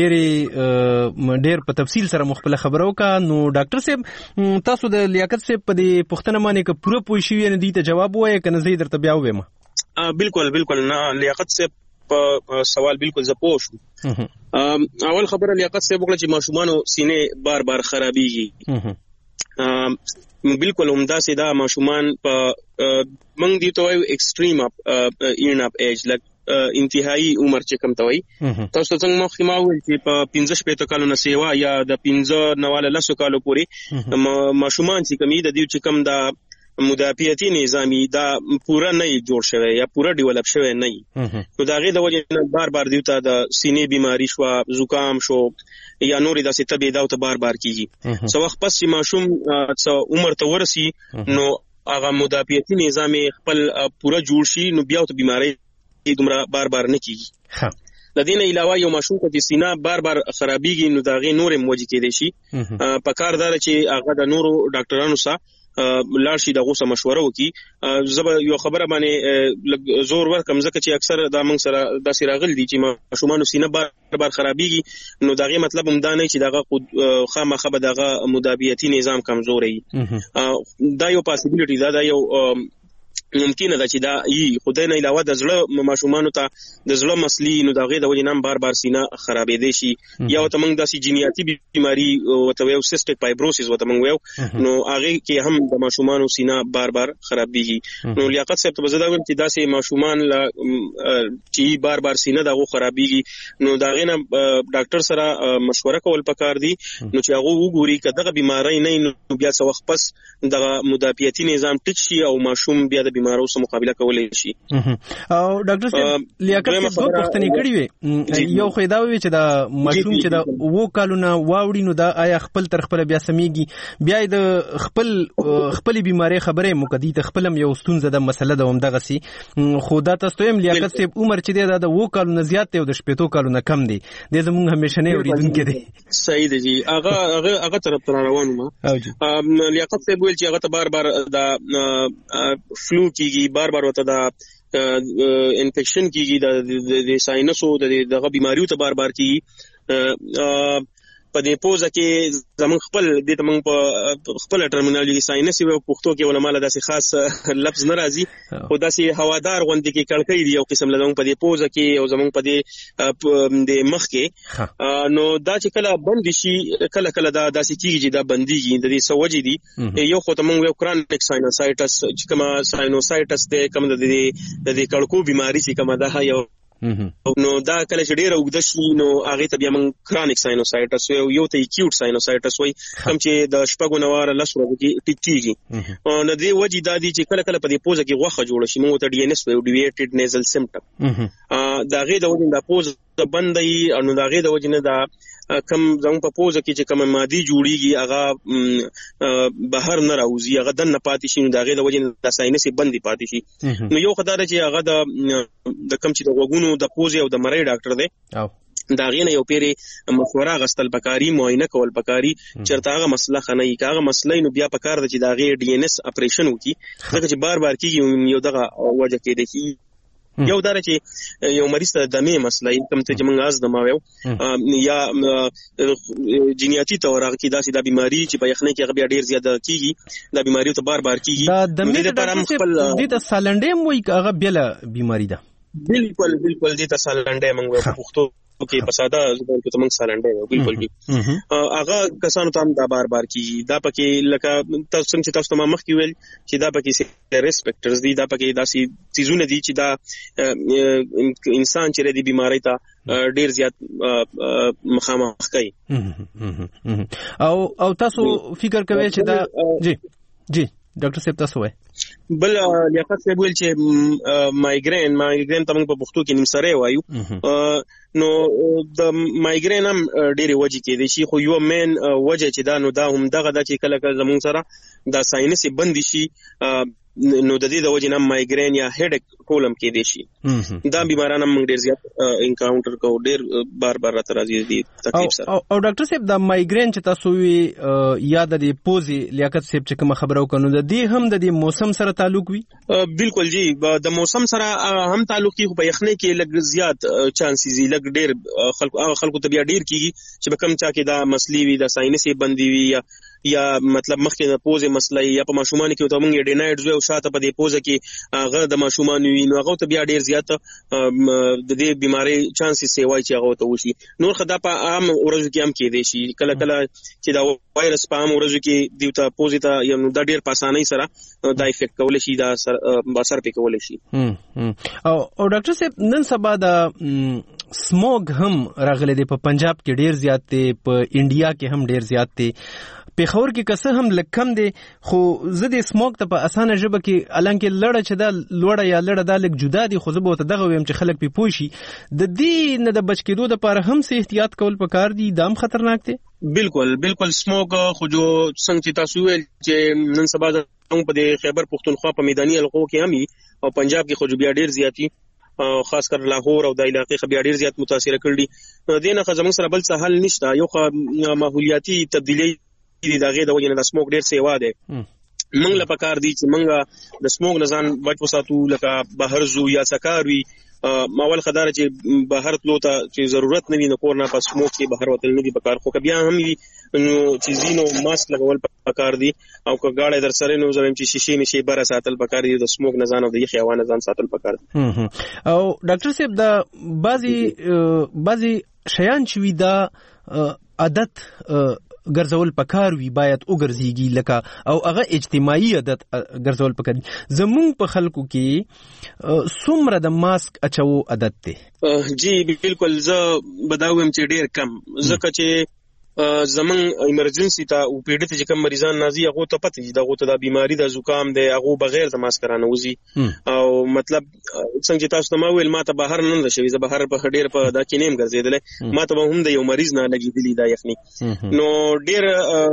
ډیر په تفصیل سره مخبل خبرو کا. نو ډاکټر صاحب تاسو د لیاقت صاحب په دې پوښتنه باندې ک پوره پوښښ یې نه دي ته جواب وایي کنه زه درته بیا وایم. بالکل نه لیاقت صاحب په سوال بالکل زپوش اول خبره لیاقت صاحب وکړه چې ماشومان سینې بار بار خرابيږي بالکل همدا سیدا ماشومان په منګ دي ته ایکستریم اپ ایج لک انتهایی عمر چې کم توي تاسو څنګه مخکې ما ویل چې په 15 کالو نه سیوا یا د 15 نواله لسو کالو پورې ماشومان چې کمی د دې چې کم دا مدافعتي نظامی دا پورا نه جوړ شوی یا پورا ډیولپ شوی نه نو دا غي د وجه بار بار دیوته د سینې بیماری شو زکام شو یا نورې داسې تبې دا ته بار بار کیږي سو وخت پس چې ماشوم عمر ته ورسی نو هغه مدافعتي نظام خپل پورا جوړ شي نو بیا ته بیماری دومره بار بار نه کیږي د دې نه علاوه یو ماشوم ته سینه بار بار خرابېږي نو دا غي نورې موجي کېدې شي په کار دار چې هغه د نورو ډاکټرانو سره لاړ شي دغه سم مشوره وکي زب یو خبره باندې زور ورکم ځکه چې اکثر دا موږ سره د سراغل دي چې ماشومان سینه بار بار خرابېږي نو دغه مطلب هم دا نه چې دغه خامخه به دغه مدافعتي نظام کمزوري دا یو پاسیبিলিټی دا یو ممکنه ده چې دا خدای نه علاوه د زړه ماشومان ته د زړه مسلې نو دغه د وجې نام بار بار سینه خرابې دي شي یا ته موږ داسې جینیاتي بیماری او ته یو سیستیک فایبروسس وته موږ یو نو هغه کې هم د ماشومان سینه بار بار خرابېږي نو لیاقت صاحب ته زده ویم چې داسې ماشومان چې بار بار سینه دغه خرابېږي نو دغه نه ډاکټر سره مشوره کول پکار دي نو چې هغه وګوري کداغه بیماری نه نو بیا څه وخت پس دغه مدافعتي نظام ټیټ شي او ماشوم بیا د بیمارو سره مقابله کولای شي او ډاکټر صاحب لیاقت دوه پوښتنې کړې وي یو خو دا وی چې دا ماشوم چې دا وو کالونه واوړي نو دا آیا خپل تر خپل بیا سميږي بیا د خپل بیماری خبره مقدی ته خپلم یو ستونزه د مسله د همدغه سي خو دا تاسو هم لیاقت صاحب عمر چې دا وو کالونه زیات دی او د شپېتو کالونه کم دی د زموږ همیشه نه اوریدونکو دی صحیح دی جی هغه طرف تر روانو ما لیاقت صاحب ویل چې هغه ته بار بار دا فلو کیږي بار بار وته دا انفیکشن کیږي د ساينسو دغه بیماریو ته بار بار کیږي په دې پوزه کې زمون خپل د تمن په خپل ټرمینالوژي ساينس او پښتو کې علماء له داسې خاص لفظ ناراضي خو داسې هوادار غوندي کې کړکۍ دی یو قسم لزمون په دې پوزه کې او زمون په دې د مخ کې نو دا چې کله بند شي کله دا داسې کیږي دا بنديږي د دې سوجي دي یو خو تمون یو کرونیک ساینوسایټس چې کومه ساینوسایټس ته کوم د دې کړکو بیماری چې کومه ده یو نو دا کله چې ډیره وګد شي نو هغه ته بیا من کرونیک ساینوسایټس یو ته اکیوټ ساینوسایټس وای کوم چې د شپږو نواره لسو کې ټیټیږي نو دې وجې دا دي چې کله په دې پوزه کې غوخه جوړ شي موږ ته ډي ان اس وایو ډیویټډ نیزل سیمپټم دا غي د وجې د پوزه بندي او دا غي د وجې نه دا کم زمو په پوزه کې چې کوم مادي جوړیږي هغه بهر نه راوځي هغه دنه پاتې شي نو دا غي د وجې د ساينسي بندي پاتې شي نو یو خدای چې هغه د کم چې د وګونو د پوزه او د مړی ډاکټر دی دا غینه یو پیری مشوره غستل پکاري معاینه کول پکاري چرته هغه مسله خنه هغه مسله نو بیا پکار د چې دا غي ډي ان اس اپریشن وکي ځکه چې بار بار کیږي یو دغه وجه کې دی یو دره چې یو مریض ته دمه مسله کوم ته چې موږ از دماوي یا جینیاتي تور هغه کې داسې د بیماری چې په یخنه کې بیا ډیر زیاته کیږي د بیماری ته بار بار کیږي دا دمه د سالنډې موي هغه بل بیماری ده بالکل دې ته سالنډې موږ په پښتو کې په ساده زبان کې تمنګ سالنډې بالکل دي هغه کسانو ته دا بار بار کیږي دا پکې لکه تاسو څنګه تاسو ته مخ کې ویل چې دا پکې ریسپیکټرز دي دا پکې داسې چیزونه دي چې دا انسان چې د بیماری ته ډیر زیات مخامخ کوي او تاسو فکر کوئ چې دا جی ډاکټر صاحب تاسو وایي بل لیاقت صاحب ویل چې مایګرین ته موږ په پښتو کې نیمسره وایو نو د مایګرین هم ډېری وجې کې دي شي خو یو مین وجه چې دا نو دا هم دغه د چې کله زمون سره د ساينسي بند شي نو د دې د وجې نه مایګرین یا هډ کولم کې دي شي دا بیماران هم ډېر زیات انکاونټر کو ډېر بار بار راځي دي تکلیف سره او ډاکټر صاحب د مایګرین چې تاسو وی یا د پوزي لیاقت صاحب چې کوم خبرو کنو د دې هم د موسم سره تعلق وي بالکل جی د موسم سره هم تعلق کی په یخنه کې لږ زیات چانسز لږ ډېر خلکو ته بیا ډېر کیږي چې به کم چا کې دا مسلې وي د ساينسي بندي وي یا مطلب مخکې د پوزې مسله یا په ماشومان کې ته موږ ډینایډز او شاته په دې پوزه کې هغه د ماشومان وي نو هغه ته بیا ډیر زیات د دې بیماری چانسز سیوای چې هغه ته وشي. نور خدای په عام ورځو کې هم کې دي شي کله کله چې دا وایرس په عام ورځو کې دیوته پوزې ته یو د ډیر په اسانۍ سره دا افیکټ کول شي دا اثر پې کول شي. او ډاکټر صاحب نن سبا د سموګ هم راغلي دی په پنجاب کې ډیر زیات دی په انډیا کې هم ډیر زیات دی پیښور کې کسه هم لکم دی خو زه د سموګ ته په اسانه ژبه کې الانکه لړه چې دا لوړه یا لړه دا لک جدا دي خو زه به ته دغه ویم چې خلک په پوښي د دې نه د بچ کېدو لپاره هم څه احتیاط کول پکار دي دام خطرناک دي. بالکل سموګ خو جو څنګه چې تاسو ویل چې نن سبا په دې خیبر پختونخوا په میداني علاقو کې هم او پنجاب کې خو بیا ډیر زیاتی خاص کر لاهور او د علاقې خو بیا ډیر زیات متاثر کړي دي نه خو زموږ سره بل څه حل نشته یو ماحولیاتي تبدیلی دي دغه د وجه نه د سموګ ډیر سیوا ده موږ له پکار دي چې موږ د سموګ نه ځان بچ وساتو لکه بهر زو یا سکاروي ماول خدار چې بهر تلو ته چې ضرورت نه وي نو کور نه پس سموګ کې بهر وتل نه دي پکار خو بیا هم نو چې زینو ماسک لګول پکار دي او که گاړه در سره نو زم چې شیشې نشي بره ساتل پکار دي د سموګ نه ځان او د یخ حیوان ځان ساتل پکار دي. او ډاکټر صاحب دا بعضی شیان چې وی دا عادت ګرځول پکار وی باید وګرځيږي لکه او هغه اجتماعي عادت ګرځول پکار زمون په خلکو کې څومره د ماسک اچو عادت دی. جی بالکل زه بداوم چې ډیر کم ځکه چې زمون ایمرجنسي ته او پیډ ته چې کوم مریضان نازي هغه ته پته دي دغه ته د بیماری د زکام دی هغه بغیر د ماسک رانه وزي او مطلب څنګه چې تاسو ته ویل ماته بهر نه نشوي زه بهر په ډیر په دا کې نیم ګرځیدل ماته هم د یو مریض نه لګیدلی دا یخني نو ډیر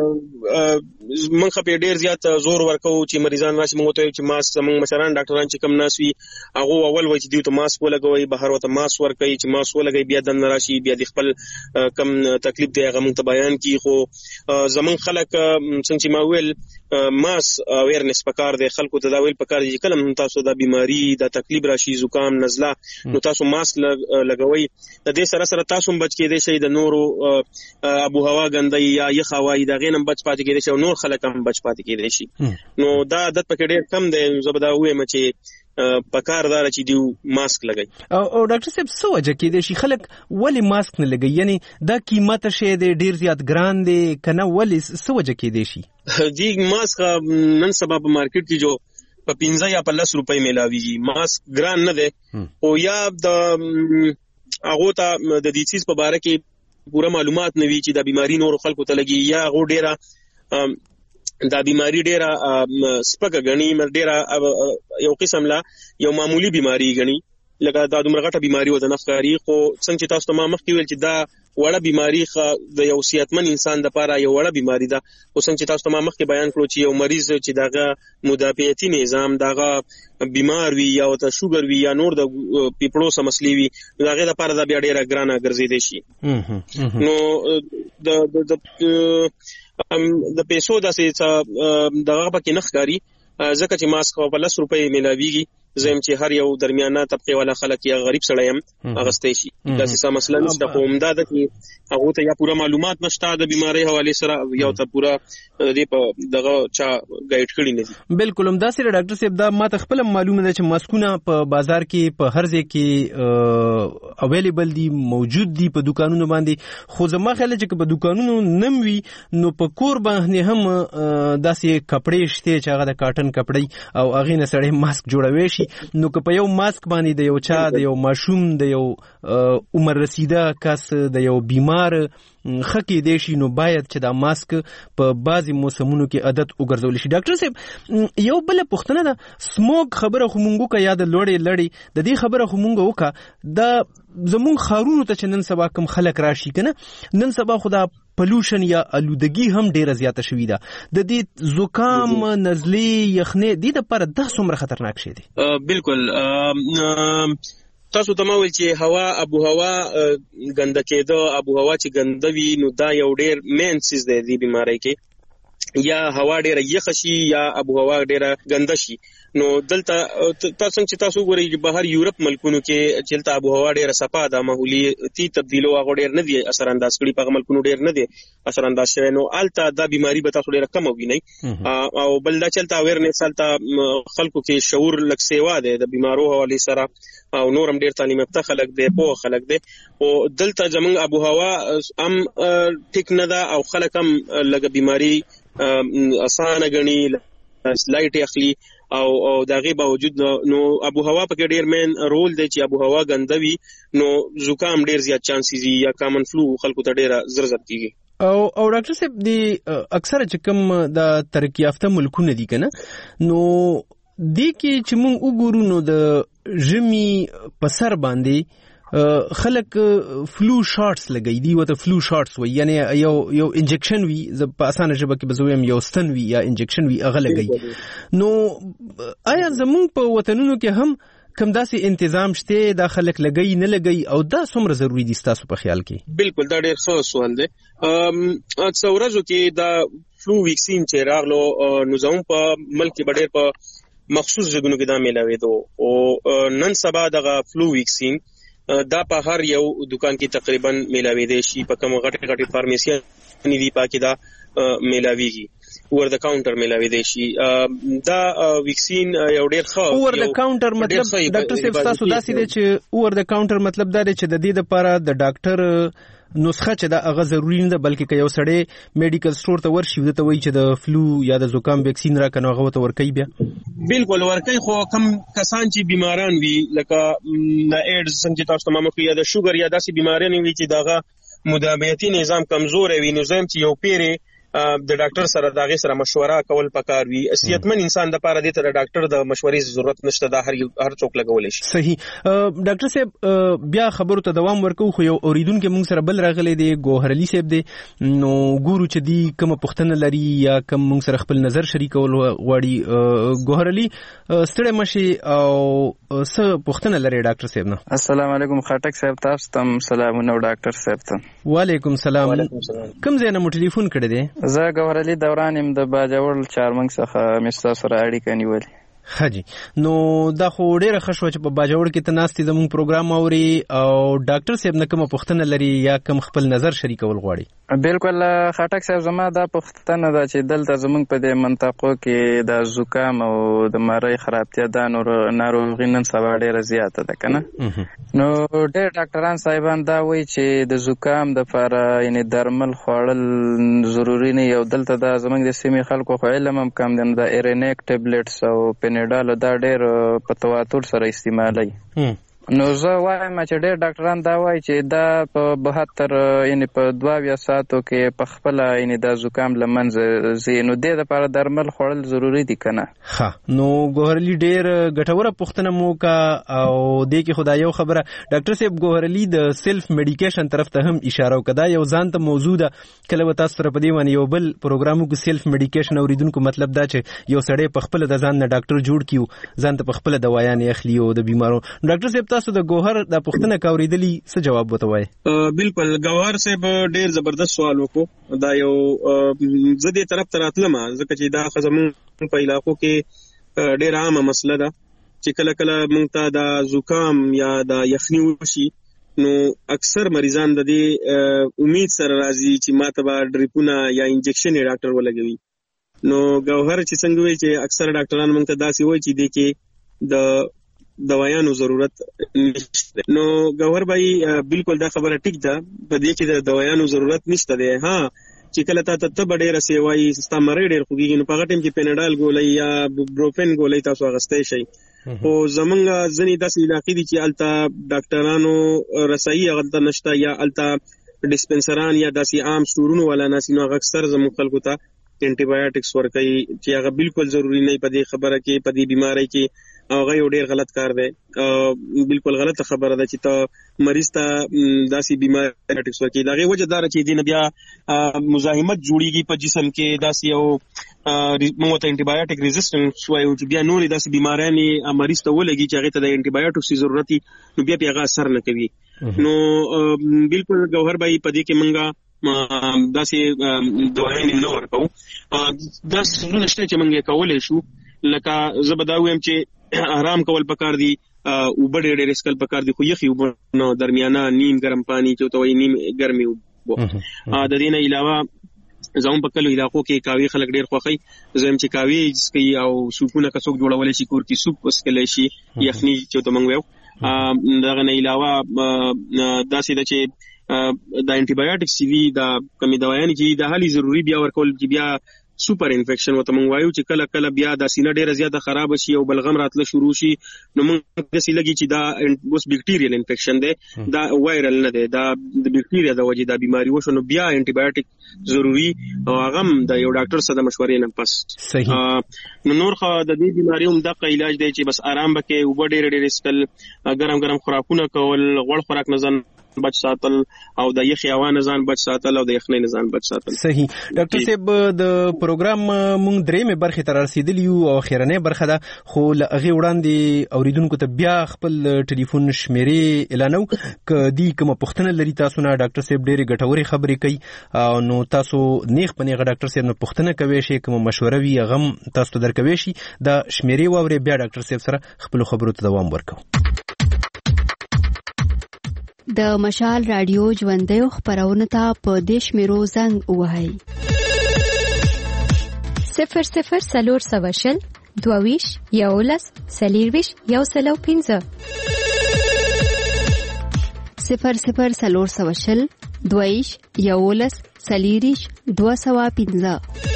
منخه په ډیر زیات زور ورکو چې مریضان راشي موږ ته چې ماسک زموږ مشران ډاکټران چې کم ناسوي هغه اول وایي چې دوی ته ماسک ولګوي بهر وته ماسک ورکوي چې ماسک ولګي بیا د راشي بیا د خپل کم تکلیف دی هغه موږ بیان کی خو زمون خلک څنګه چې ما ویل ماس اویرنس پکار دی خلکو ته دا ویل پکار دي کله تاسو د بیماری د تکلیف راشي زکام نزله نو تاسو ماسک لګوي د دې سره سره تاسو بچ کېدئ شي د نورو ابو هوا ګندۍ یا یخ هوایی د غینم بچ پاتې کېدئ شي او نور خلک هم بچ پاتې کېدئ شي نو دا عادت پکې ډېر کم دی زبدا وایم چې پکاردار چې دیو ماسک لګي. او ډاکټر صاحب څه وجه کې دي چې خلک ولی ماسک نه لګي یعنی دا قیمت شي دی ډیر زیات ګران دی کنه ولی څه وجه کې دي شي جی ماسک نن سبا په مارکیټ کې جو په 15 یا 10 روپۍ ملاويږي ماسک ګران نه دی او یا د هغه ته د دې چیز په باره کې پوره معلومات نه وی چې د بیماری نور خلکو ته لګي یا هغه ډیره دا بیماری ډیره سپکه غنی ډیره یو قسم لا یو معمولی بیماری غنی لکه دا دومره غټه بیماری و د نفقاری خو څنګه چې تاسو ته ما مخکې ویل چې دا وړه بیماری د یو صحتمن انسان لپاره یو وړه بیماری ده خو څنګه چې تاسو ته ما مخکې بیان کړو چې یو مریض چې دغه مدافعتي نظام دغه بیمار وي یا ته شوګر وي یا نور د پیپړو سمسلی وي دغه لپاره دا بیا ډیره ګرانه ګرځیدي شي نو د پیسو داسې دغه پکې نخکاری ځکه چې ماسک په 10 روپۍ ملاويږي زم چې هر یو درمیانه طبقه والا خلک یا غریب سړی هم اغستې شي داسې څه مسله نشته خو عمده ده چې هغه ته یا پوره معلومات نشته د بیماری حواله سره یو ته پوره دې په دغه چا گایډ کړی نه دي. بالکل هم دا سره ډاکټر صاحب دا ماته خپل معلومه ده چې ماسکونه په بازار کې په هر ځای کې اویلیبل دي موجود دي په دکانونو باندې خو زما خیال چې په دکانونو نم وي نو په کور باندې هم داسې کپړې شته چې هغه د کاټن کپړې او هغه نه سړی ماسک جوړوي شي نو که په یو ماسک باندې د یو چا د یو ماشوم د یو عمر رسیده کس د یو بیمار خکې دی شي نو باید چې دا ماسک په بعضی موسمونو کې عادت وګرځول شي. ډاکټر صاحب یو بل پوښتنه ده سموګ خبره خو مونږه کا یاد لړې د دې خبره خو مونږه وکا دا زمون خارونو ته چې نن سبا کم خلک راشي کنه نن سبا خدا پولوشن یا الودگی هم ډیره زیاته شوې ده د دې زکام نزلی یخنه د دې لپاره د څومره خطرناک شي دي. بالکل تاسو ته مو ویل چې هوا ابو هوا ګنده کېده ابو هوا چې ګندوي نو دا یو ډیر مین سیز دی د بیماری کې یا هوا ډیره یخ شي یا ابو هوا ډیره ګنده شي نو دلته تاسو څنګه تاسو ګورئ بهر یورپ ملکونو کې چې تل ابو هوا ډیره صفا ده ماحولي تبدیلو هغه ډیر نه دي اثر انداز کړي په ملکونو ډیر نه دي اثر انداز شوی نو الته دا بیماری به تاسو ډیره کم وګینئ او بل دا چلته اویرنس الته خلکو کې شعور لک سیوا ده د بیمارو حواله سره او نورم ډیر تعلیم یافته خلک دي په خلک دي او دلته زمونږ ابو هوا ام ټیک نه ده او خلک هم لګ بیماری اسانه غني لایټ اخلي او دغه باوجود نو ابو هوا په ډیر مین رول دی چې ابو هوا غندوي نو زکام ډیر زیات چانسز یا کامن فلو خلکو ته ډیر زر کیږي او ډاکټر صاحب دی اکثر چې کوم د ترقی یافته ملکونه دي کنه نو دی کې چې موږ وګورو نو د ژمي په سر باندې خلک فلو شاټس لګي دی وته فلو شاټس وي یعنی یو انجکشن وی په اسانه ژبه کې بزویم یو ستن وی یا انجکشن وی اغه لګي نو آیا زموږ په وطنونو کې هم کوم داسې تنظیم شته دا خلک لګي نه لګي او دا څومره ضروری دي تاسو په خیال کې؟ بالکل دا ډېر ښه سوال دی. څورزو کې دا فلو ویکسین چې راغلو نو زموږ په ملک کې ډېر په مخصوص ځایونو کې دا میلاوي او نن سبا دغه فلو ویکسین دا په هر یو دکان کې تقریبا میلاوي دي شي په کوم غټي فارمیسي نه دی پاکي دا میلاويږي اوور د کاونټر میلاوي دي شي دا ویکسین یو ډیر ښه اوور د کاونټر مطلب ډاکټر صاحب تاسو داسې دی چې اوور د کاونټر مطلب دا دی چې د دې لپاره د ډاکټر نسخه چې دا هغه ضروری نه ده بلکې که یو سړی میډیکل سٹور ته ورشي ودته وایي چې د فلو یا د زکام ویکسین راکنه هغه ته ورکوي بیا بالکل ورکوي خو کم کسان چې بیماران وي لکه د ایډز څنګه تاسو ته معلومه یا د شوګر یا داسې بیماران وي چې دغه مدافعتي نظام کمزور وي نو زم چې یو پیری د ډاکټر سره دغه سره مشوره کول پکار وي صحتمن انسان د لپاره د ډاکټر د مشورې ضرورت نشته دا هر څوک لګول شي. صحیح. ډاکټر صاحب بیا خبرو ته دوام ورکو خو یو اوریدونکو موږ سره بل راغلی دی ګوهر علي صاحب دی نو ګورو چې دی کوم پښتنه لري یا کوم موږ سره خپل نظر شریکول غواړي. ګوهر علي ستړي مشي او څه پښتنه لري ډاکټر صاحب نه؟ السلام علیکم خټک صاحب تاسو ته سلامونه ډاکټر صاحب ته. وعلیکم السلام. کوم ځای نه مو ټلیفون کړی دی؟ زه ګوهر علي دوران يم د باجوړ چارمنګ څخه مستا سره اړیکه نیولې. حاجی نو دا خو ډیره ښه شو چې په باجوړ کې تناستي زموږ پروګرام اوري او ډاکټر صاحب نه کوم پوښتنه لري یا کوم خپل نظر شریکول غواړي؟ بالکل خټک صاحب زما دا پوښتنه ده چې دلته زموږ په دې منطقو کې د زکام او د مری خرابتیا د ناروغي نن سبا ډیره زیاته ده کنه نو ډېر ډاکټران صاحبان دا وایي چې د زکام د لپاره یعنی درمل خوړل ضروری نه یو دلته دا زموږ د سیمې خلکو خو علم هم کم دي د ایرینیک ټابلیټس او پنیډال دا ډېر په تواتر سره استعمالي نو زه وایم چې ډېر ډاکټران دا وایي چې دا په 72 یعنی په 22 ساعتو کې په خپل یعنی د زکام لمنځ زینو د لپاره درمل خوړل ضروری دي کنه. ها نو ګوهر علي ډېر ګټوره پوښتنه مو کا او دې کې خدای یو خبره ډاکټر صاحب ګوهر علي د سیلف میډیکیشن طرف ته هم اشاره وکړه یو ځان ته موضوع ده کله و تاسو سره په دې باندې یو بل پروګرامو کې سیلف میډیکیشن اوریدونکو مطلب دا چې یو سړی په خپل د ځان نه ډاکټر جوړ کیو ځان ته په خپل دوايانې اخلي او د بیمارو ډاکټر صاحب تاسو د ګوهر د پوښتنه کاوریدلی څه جواب وتوای؟ بالکل ګوهر صاحب ډیر زبردست سوال وکړو دا یو زدي طرف تراتلم ځکه چې دا خزمون په علاقو کې ډیر عامه مسله ده چې کله کله مونږ ته د زکام یا د یخنی وشي نو اکثر مریضان د دې امید سره راځي چې ماته به ډریپونه یا انجکشن ډاکټر ولګوي نو ګوهر چې څنګه وایي چې اکثر ډاکټران مونږ ته داسې وایي چې د کې د دوايانو ضرورت نشته نو ګوهر بھائی بالکل دا خبره ټیک ده په دې کې د دوايانو ضرورت نشته ده ها چې کله ته ډېر سیوای ستا مری ډېر خوږي نو په هغه ټیم کې پینډال ګولۍ یا بروفن ګولۍ تاسو اغستې شي او زمونږ ځنی داسې علاقې دي چې الته ډاکټرانو رسایي هغه نشته یا الته ډیسپنسران یا داسې عام سټورونو ولا ناسینو هغه اکثر زموږ خلکو ته انټي بایوټکس ورکوي چې هغه بالکل ضروری نه په دې خبره کې په دې بیماری کې هغه یو ډیر غلط کار دی بالکل غلطه خبره ده چې ته مریض ته داسې بیماری ټیکس ورکړي دغه وجه دار چې دین بیا مزاحمت جوړیږي په جسم کې داسې یو موږ ته انټي بایوټک ریزिस्टنس وایو چې بیا نورې داسې بیماریاں مریض ته ولګي چې هغه ته د انټي بایوټکس ضرورت نو بیا هغه اثر نه کوي نو بالکل ګوهر بھائی په دې کې منګه داسې دوايانې نه ورکو دا څه نشته چې موږ کولای شو لکه زبداویم چې آرام کول پکار دي او ډېر اسکل پکار دي خو یخي نو درمیانه نیم ګرم پانی چې توي نیم ګرمي وو د دې نه علاوه زموږ په کلو علاقو کې کاوی خلک ډېر خوښي زم چې کاوی سکي او سوپونه کڅوک جوړول شي کور کې سوپ وسکل شي یخني چې ته مونږ وو دغه نه علاوه داسې د چې د انټي بایوټکس وی د کمی دوايان چې د حالي ضروري بیا ورکول چې بیا سوپر انفیکشن وته مونږ وایو چې کله کله بیا د سینه ډیره زیاته خراب شي او بلغم راتله شروع شي نو مونږ د سیلګي چې دا اوس بیکټیریل انفیکشن دی دا وایرل نه دی دا د بیکټیریا د وجې دا بیماری وشو نو بیا انټي بایوټیک ضروری او هغه د یو ډاکټر سره مشورې نه پس صحیح نو نور خو د دې بیماری هم د علاج دی چې بس آرام بکې او ډېر اسکل ګرم خوراکونه کول غوړ خوراک نه ځان بچ ساتل او د یخي هوا نه ځان بچ ساتل او د یخنۍ نه ځان بچ ساتل صحیح ډاکټر صاحب د پروګرام مونږ درېمه برخه تر رسیدلی او اخیرنه برخه ده خو لغه وړاندې اوریدونکو ته بیا خپل ټلیفون شمیرې اعلانو کدي کوم پښتنه لري تاسو نه ډاکټر صاحب ډېری ګټوري خبرې کوي نو تاسو نیغ پنیغه ډاکټر صاحب نه پښتنه کوي شي کوم مشوره وي غم تاسو ته درکوي شي د شمیرې ووري بیا ډاکټر صاحب سره خپل خبرو ته دوام ورکو د مشال رادیو ژوندۍ خبرونه ته په دیش میرو زنګ وهاي 00 سلور سواشل دوویش یولس سلیرویش یوسلو 15 00 سلور سواشل دوویش یولس سلیریش 215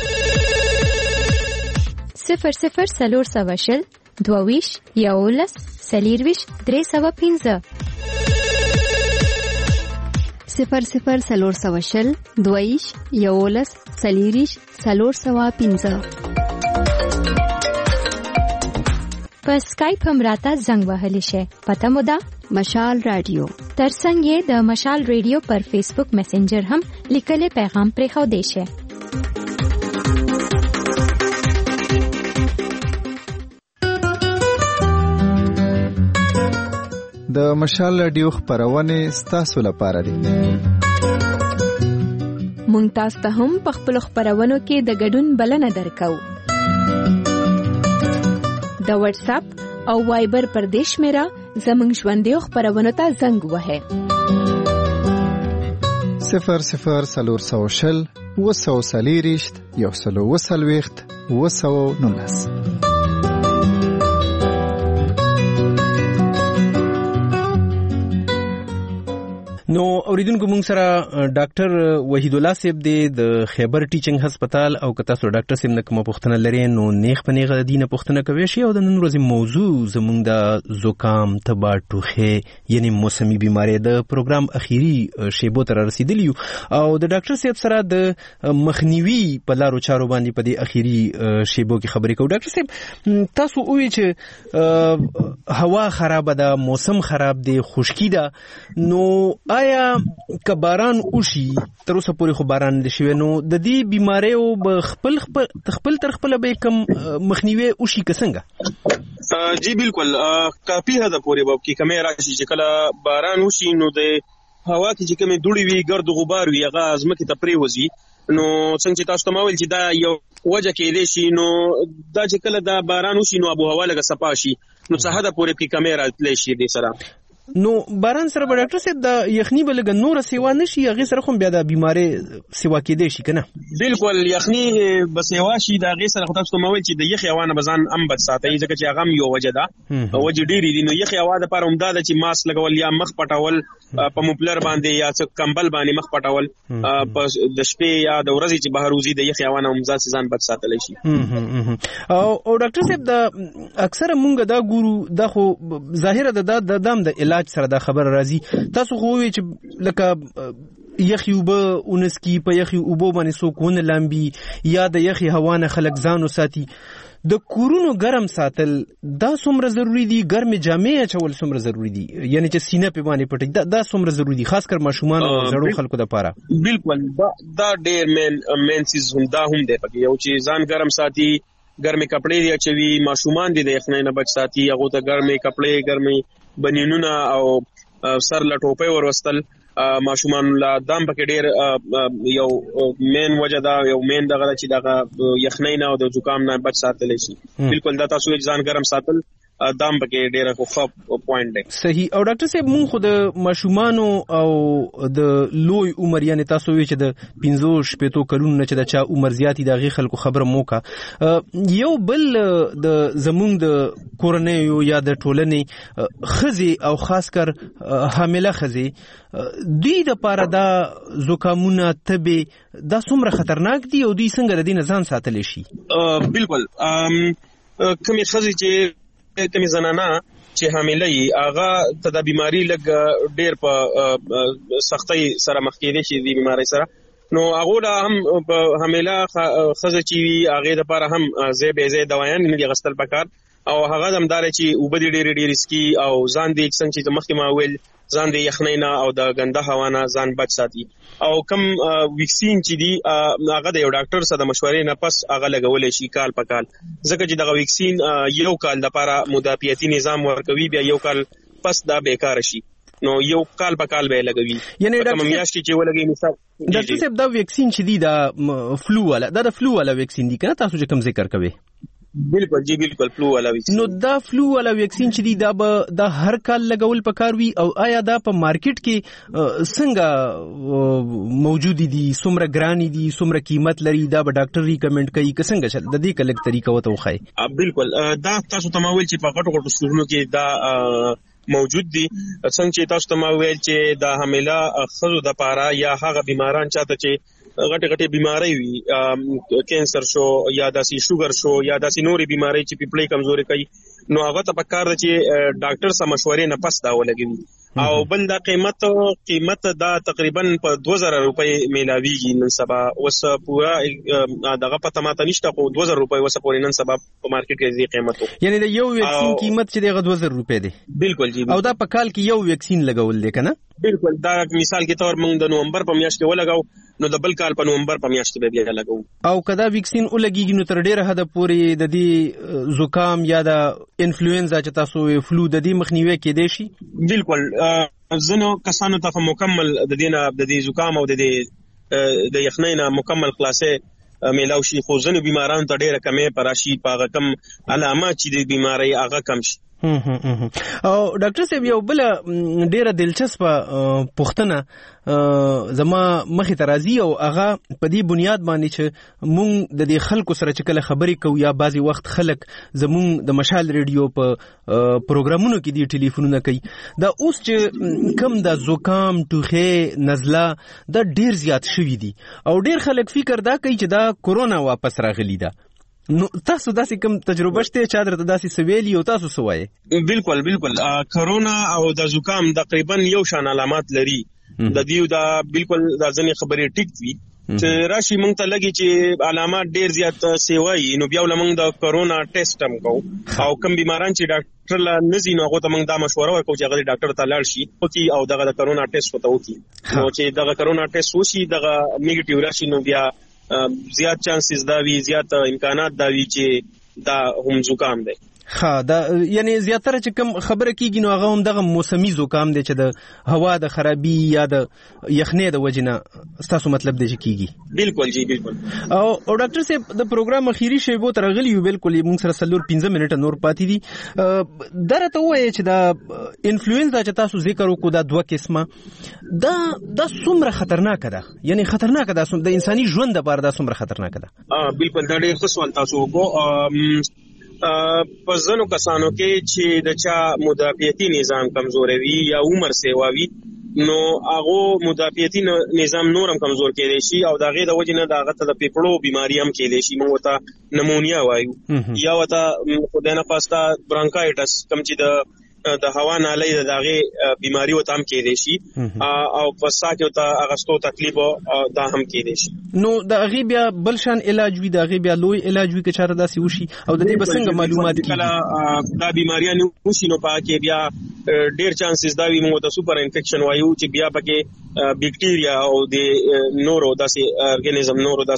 00 سلور سواشل دوویش یولس سلیرویش 315 00 سلور سواشل دویش یولس سلیریش سلور سوا 15 په اسکایپ هم راته زنګ وهلی شي پته مو ده مشال رادیو ترڅنګ یې د مشال رادیو پر فیسبوک میسنجر هم لیکلي پیغام پرې خو دی شي د مشال رادیو خبرونه ستاسو لپاره دي مونږ تاسو ته هم په خپل خبرونو کې د ګډون بلنه درکو د واتس اپ او وایبر پر دیش میرا زمنګ ژوندۍ خبرونه ته زنګ وهه 00 سلور سوشل وسو سلیریشت یوسلو وسلويخت وسو نونس نو اوریدونکو موږ سره ډاکټر وحید الله صاحب د خیبر ټیچینګ هسپتال او کتا سو ډاکټر صاحب نکمه پښتنه لري نو نیغ پنیغه دینه پښتنه کوي شي او د نن ورځې موضوع زموږ د زکام تبا ټوخه یعنی موسمي بيماري د پروګرام اخیری شیبو تر رسیدلی او د ډاکټر صاحب سره د مخنیوي په لارو چارو باندې په دې اخیری شیبو کې خبرې کوو ډاکټر صاحب تاسو وایي چې هوا خراب ده موسم خراب دی خشکی ده نو آیا کباران اوشي تر اوسه پورې خو باران نشوي نو د دې بیماریو خپل تر خپل به کم مخنیوي اوشي کسنګه جی بالکل کافی حد پورې به کې کمه راشي چې کله باران وشي نو د هوا کې چې کومه دوړي وي ګرد غبار وي هغه ازمکه ته پریوزي نو څنګه چې تاسو تمول چې دا یو وجه کې دی شي نو دا چې کله دا باران وشي نو ابو هوا لګه صفا شي نو څه حد پورې کې کمه راتلی شي د سره نو باران سره به ډاکټر صاحب د یخنی بلګ نور سیوا نشي هغه سره خو بیا د بیماری سیوا کېدې شي کنه بالکل یخنی به سیوا شي دا غي سره تاسو مول چې د یخي هوا نه بزان ام بد ساتي ځکه چې هغه یو وجه ده وجه ډیری دي نو یخي هوا د پر عمدہ چې ماس لګول یا مخ پټول په موپلر باندې یا څه کمبل باندې مخ پټول په د شپې یا د ورځې چې بهر وزي د یخي هوا نه عمدہ ځان بد ساتل شي او ډاکټر صاحب د اکثر مونږ دا ګورو دا خو ظاهره د دام د علاج سره دا خبر راځي تاسو خو وی چې لکه یخي وبو اونسکی په یخي وبو باندې سکون لامبي یا د یخي هوا نه خلک ځانو ساتي د کورونو ګرم ساتل دا څومره ضروری دي ګرم جامې اچول څومره ضروری دي یعنی چې سینه په باندې پټ دا څومره ضروری دي خاص کر ماشومان او زړو خلکو لپاره بالکل دا ډېر مین سیز هم دا هم دی پکې یو چې ځان ګرم ساتي ګرمي کپڑے دی اچوي ماشومان دي د یخنۍ نه بچ ساتي هغه ته ګرمي کپڑے ګرمي بنینونه او سر لټوپې ورستل ماشومان لا دام پکې ډېر یو مین وجه دا یو مین دغه چې دغه یخنۍ نه او د زکام نه بچ ساتل شي. بالکل دا تاسو ځان ګرم ساتل دام پکې ډېر خو پوینټ دی. صحیح. او ډاکټر صاحب مونږ خو د ماشومانو او د لوی عمر یعنی تاسو وی چې د 15 کلونو نه چې د چا عمر زیاتی د غي خلکو خبره موکا یو بل د زمونږ د کورنۍ یا د ټولنې خزي او خاص کر حامله خزي دوی د پاره دا زکامونه تبه دا څومره خطرناک دي او دوی څنګه د دې ځان ساتل شي؟ بالکل کومې خزي چې کومې زنانه چې حامله ای هغه ته د بیماری لګ ډیر په سختۍ سره مخ کېدې شي د بیماری سره. نو هغه هم په حامله خزه چې هغه د لپاره هم زیبه دوايان نه غستل پکار او هغه دمدار چې وبدي ډیر رسکی او ځان دې څنګه چې مخکې ما ویل ځان دې یخنینا او د ګنده هوا نه ځان بچ ساتي او کم ویکسین چې دی هغه د یو ډاکټر سره د مشورې نه پس هغه لګول شي کال په کال ځکه چې د ویکسین یو کال لپاره مدافعتي نظام ورکوي بیا یو کال پس دا بیکار شي نو یو کال په کال به لګوي. یعنی ډاکټر میاشت چې ولګي مثال ډاکټر صاحب دا ویکسین چې دی دا فلو والا دا د فلو والا ویکسین دی کنه تاسو چې کوم ذکر کوي؟ بالکل جی بالکل فلو والا ویکسین. نو دا فلو والا ویکسین چې دی دا هر کال لګول پکار وي او آیا دا په مارکیټ کې څنګه موجود دي څومره ګرانی دي څومره قیمت لري دا به ډاکټر ریکمند کوي که څنګه چل د دې کلک طریقه وته وخی؟ بالکل دا تاسو ته ما ویل چې په غټو سټورونو کې دا موجود دي څنګه چې تاسو ته ما ویل چې دا حامله خزو د پاره یا هغه بیماران چاته چې غټه بیماری وي کینسر شو یا داسي شوګر شو یا داسي نوري بیماری چې پیپلې کمزوري کوي نو هغه ته پکار دی چې ډاکټر سره مشورې نه پس دا ولګوي او بل دا قیمت دا تقریبا په 2000 روپۍ میلاویږي نن سبا وس پورا دغه پته ماته نشته خو 2000 روپۍ وس پورې نن سبا په مارکیټ کې دې قیمت وو یعنی دا یو ویکسین قیمت چې دغه 2000 روپۍ دی. بالکل جی او دا په کال کې یو ویکسین لګول دی کنه؟ بالکل دا مثال کې تور موږ د نومبر په میاشت کې ولګاو نو د بل کال په نومبر په میاشت کې بیا لګاو او کدا ویکسین ولګیږي نو تر ډیره حد پورې د دې زکام یا د انفلوئنزا چې تاسو فلو د دې مخنیوي کېدې شي؟ بالکل زنو کسانو ته مکمل د دې زکام او د دې د یخنۍ مکمل خلاصې میلاو شي خو ځنو بیمارانو ته ډیره کمې پراشي په کم علامات چې د بیماری هغه کم شي. او ډاکټر صاحب یو بل ډیره دلچسپ پوښتنه زما مخې ته راځي او هغه په دې بنیاد باندې چې مونږ د دې خلکو سره چې کله خبرې کوو یا بعضی وخت خلک زمونږ د مشال ریډیو په پروګرامونو کې دي ټلیفونونه کوي دا اوس چې کم د زکام ټوخه نزله دا ډیر زیات شوی دي او ډیر خلک فکر دا کوي چې دا کورونا واپس راغلی ده. نو تاسو داسې کوم تجربه شته چې درته داسې سویلی او تاسو سوای؟ بالکل کرونا او د زکام تقریبا یو شان علامات لري د دیو دا بالکل د ځنې خبرې ټیک وي چې راشي مونږ ته لګي چې علامات ډیر زیات سیوای نو بیا ولمنګ د کرونا ټیسټ هم کو او کم بیماران چې ډاکټر لا نزي نو هغه ته مونږ دا مشوره ورکو چې هغه ډاکټر ته لاړ شي او دغه د کرونا ټیسټ وته وکي نو چې دغه کرونا ټیسټ وشي دغه نیگیټیو راشي نو بیا زیات چانسز دا وی زیات امکانات دا وی چې دا هم زکام دی. دا یعنی زیاتره چې کوم خبره کیږي نو هغه هم دغه موسمي زکام دی چې د هوا د خرابي یا د یخنۍ د وجنه تاسو مطلب دی چې کیږي؟ بالکل جی بالکل. او ډاکټر صاحب د پروګرام اخیری شیبو تر غلی یو بالکل موږ سره 15 منټه نور پاتې دي درته وایي چې دا انفلوئنزا چې تاسو ذکر وکړو دا دوه قسمه دا څومره خطرناک ده یعنی خطرناک ده د انساني ژوند لپاره دا څومره خطرناک ده؟ بالکل دا ډېر ښه سوال تاسو وکړو. په ځینو کسانو کې چې د چا مدافعتي نظام کمزوري وي یا عمر سیواوي نو هغه مدافعتي نظام نورم کمزور کېدای شي او دا غي د وجنه دا غته د پیپړو بیماری هم کېدای شي موږ ته نمونیا وایو یا وته خدای نه پاستا برانکایټس کم چې د هوا نالۍ د دغه بیماری وته هم کېدای شي او پسا کې وته اغستو تکلیف دا هم کېدای شي نو د هغه بیا بل شان علاج وی د هغه بیا لوی علاج وی که چاره داسي وشي او د دې بسنګ معلومات کله دا بیماریاں وشي نو پاکه بیا ډیر چانسز دا وی موږ ته سوپر انفیکشن وایو چې بیا پکې بیکټیریا او د نورو داسي ارګانیزم نورو داسي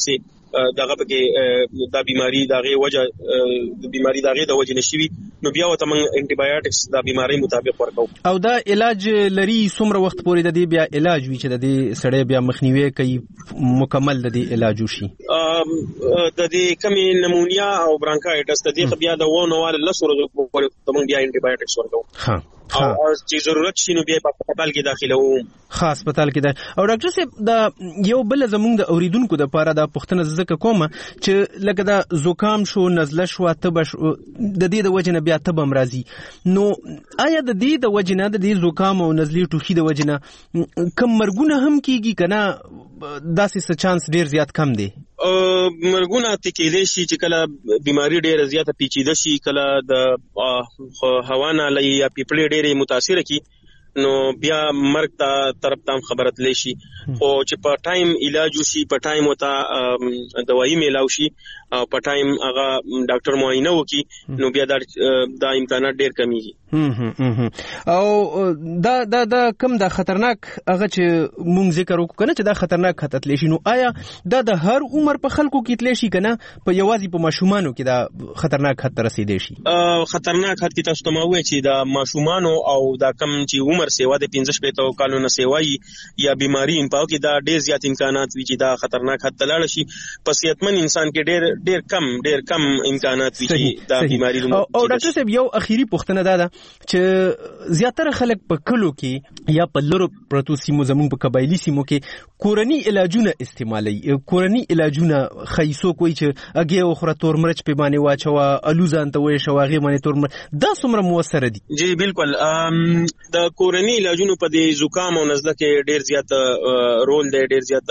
دغه پکې دا بیماری دغه وجه د بیماری دغه د وجه نشي نو بیا وته موږ انټي بایوټکس د بیماری مطابق ورکو. او دا علاج لري څومره وخت پورې د دې بیا علاج وی چې د دې سړی بیا مخنیوي کوي مکمل د دې علاج وشي؟ د دې کمی نمونیا او برانکایټس د دې بیا د ونوال لسورو پورې موږ بیا انټي بایوټکس ورکو. ها او چې ضرورت شي نو بیا په هسپتال کې داخلو خاص هسپتال کې ده. او ډاکټر صاحب دا یو بل زموږ د اوریدونکو د پاره د پښتنه زکه کومه چې لکه دا زکام شو نزله شو تب د دې د وجنه بیا تب امراضي نو آیا د دې د وجنه د دې زکام او نزلې ټوخي د وجنه کم مرګونه هم کیږي کنه داسې چانس ډیر زیات کم دی؟ مرګونه تکیدې شي چې کله بیماری ډیره زیاته پیچیده شي کله د هوا نه لې یا پیپلې ډیره متاثر کی نو بیا مرګ ته طرف تام خبرت لشي او چې په ټایم علاج وشي په ټایم وتا دوايي میلاو شي او په ټایم هغه ډاکټر معاینه وکي نو بیا دا امکانات ډیر کمیږي. او دا کم دا خطرناک هغه چې مونږ ذکر وکړو کنه چې دا خطرناک خطر لشي نو آیا دا د هر عمر په خلکو کې تل شي کنه په یوازې په ماشومانو کې دا خطرناک خطر رسیدي شي؟ خطرناک خطر کې تاسو ته مو وایي چې دا ماشومانو او دا کم چې عمر سیوا د 15 کالو نه سیوای یا بیماری په کې دا ډیر زیات امکانات وي چې دا خطرناک حد ته لاړ شي. په صحتمن انسان کې ډیر کم امکانات وي چې دا بیماری او ډاکټر صاحب یو اخیری پوښتنه ده چې زیاتره خلک په کلو کې یا په لرو پروتو سیمو زموږ په قبایلی سیمو کې کورنی علاجونه استعمالي. کورنی علاجونه خیسو کوئی چې اگې او خره تور مرچ په باندې واچوا الوزان ته وې شواغي باندې تور مرچ دا څومره موثر دي؟ جی بالکل د کورنی علاجونو په دې زکام او نزله کې ډیر زیات رول دی ډیر زیات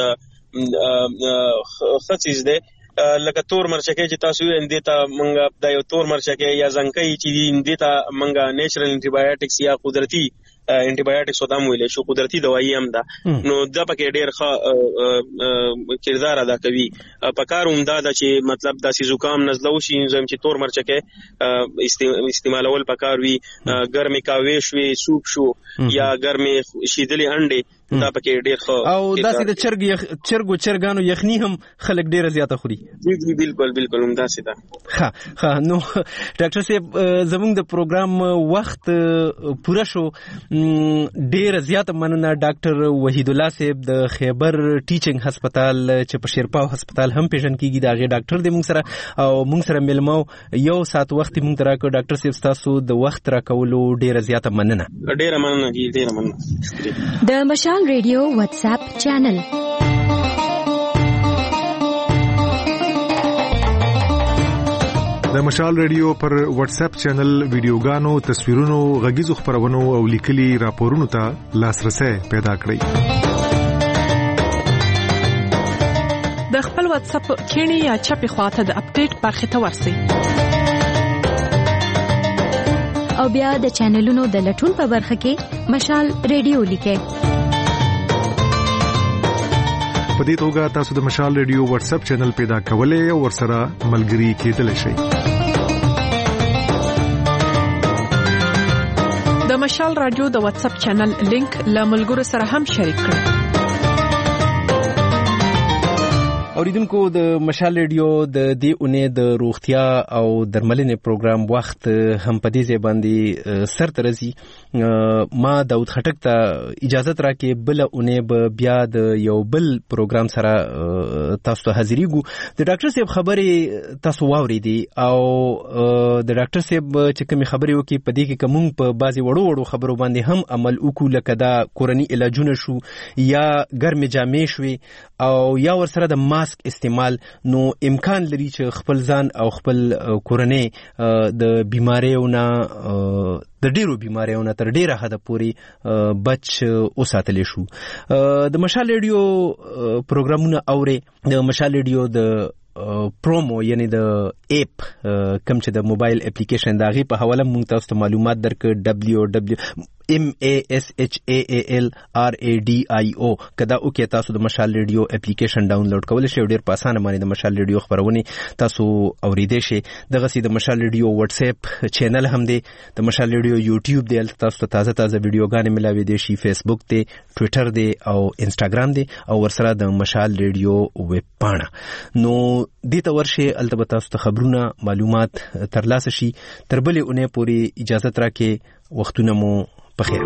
خصیز دی. لکه تور مرچکه چې تاسو یې اندیتا منګه د یو تور مرچکه یا زنکې چې اندیتا منګه نیچرل انټي بایوټکس یا قدرتي انټي بایوټکس ودام ویل شو قدرتي دوايي هم ده نو دا پکې ډیر ښه کردار ادا کوي. پکار عمده ده چې مطلب داسې زکام نزله وشي زم چې تور مرچکه استعمالول پکار وي ګرمي کاوي شوي سوپ شو یا ګرمي شیدلې انډه دا پکې ډیر ښه. او داسې د چرګانو یخني هم خلک ډیر زیاته خوري. جی بالکل هم داسې ده. ها نو ډاکټر صاحب زموږ د پروګرام وخت پوره شو. ډیر زیاته مننه ډاکټر وحید الله صاحب د خیبر ټیچینګ هسپتال چې په شیرپاو هسپتال هم پیژن کیږي دا غي ډاکټر دی موږ سره او موږ سره ملمو یو سات وخت موږ تراکو. ډاکټر صاحب تاسو د وخت راکولو ډیر زیاته مننه. ډیر مننه. د مشال ریډیو واتس اپ چینل د مشال ریډیو پر واتس اپ چینل ویډیوګانو تصویرونو غږیزو خبرونو او لیکلي راپورونو ته لاسرسي پیدا کړئ. د خپل واتس اپ کینی یا چپی خواته د اپډیټ برخه ته ورسئ او بیا د چینلونو د لټون په برخه کې مشال ریډیو لیکئ. په دې توګه تاسو د مشال ریډیو واتس اپ چینل پیدا کولای او ورسره ملګري کېدلی شئ. د مشال رادیو د واتس اپ چینل لینک له ملګرو سره هم شریک کړئ. اوریدونکو د مشال ریډیو د دې اونۍ د روغتیا او درملنې پروګرام وخت هم په دې ځای باندې سر ته رسي. ما داود خټک ته اجازه راکې بل اونۍ به بیا د یو بل پروګرام سره تاسو ته حاضرېږو. د ډاکټر صاحب خبرې تاسو واورېدې او د ډاکټر صاحب چې کومې خبرې وکړي په دې کې کوم په بعضي وړو خبرو باندې هم عمل وکړو لکه دا کورنی علاجونه شو یا ګرمې جامې شوي او یا ورسره د ماسک استعمال نو امکان لري چې خپل ځان او خپل کورنۍ د بیماریو نه د ډیرو بیماریو نه تر ډیره حد پورې بچ اوساتل شو. د مشال ریډیو پروګرامونه اوري د مشال ریډیو د پرومو یعنی د اپ کم چې د موبایل اپلیکیشن داغي په حواله مونږ تاسو ته معلومات درکړ MASHAALRADIO کدا او کې تاسو د مشال ریډیو اپلیکیشن ډاونلوډ کولای شئ. ډیر په اسانه باندې د مشال ریډیو خبرونه تاسو اوریدئ شئ. دغه سي د مشال ریډیو واتس اپ چینل هم دی، د مشال ریډیو یوټیوب دی، تاسو ته تازه ویډیوګانې ملاوي دي شي، فیسبوک دی، ټوئیټر دی او انستګرام دی او ورسره د مشال ریډیو ویب پاڼه. نو دې ته ورشي البته تاسو ته خبرونه معلومات ترلاسه شي. تر بلې اونۍ پورې اجازه تراکې، وختونه مو بخیر.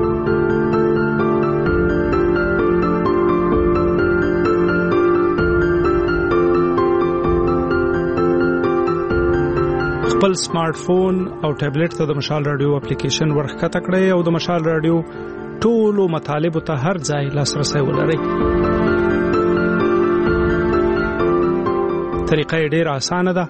خپل سمارټ فون او ټابلیټ ته د مشال رادیو اپلیکیشن ورخکته کړئ او د مشال رادیو ټولو مطالبو ته هر ځای لاسرسي ولرئ. طریقه ډېره اسانه ده.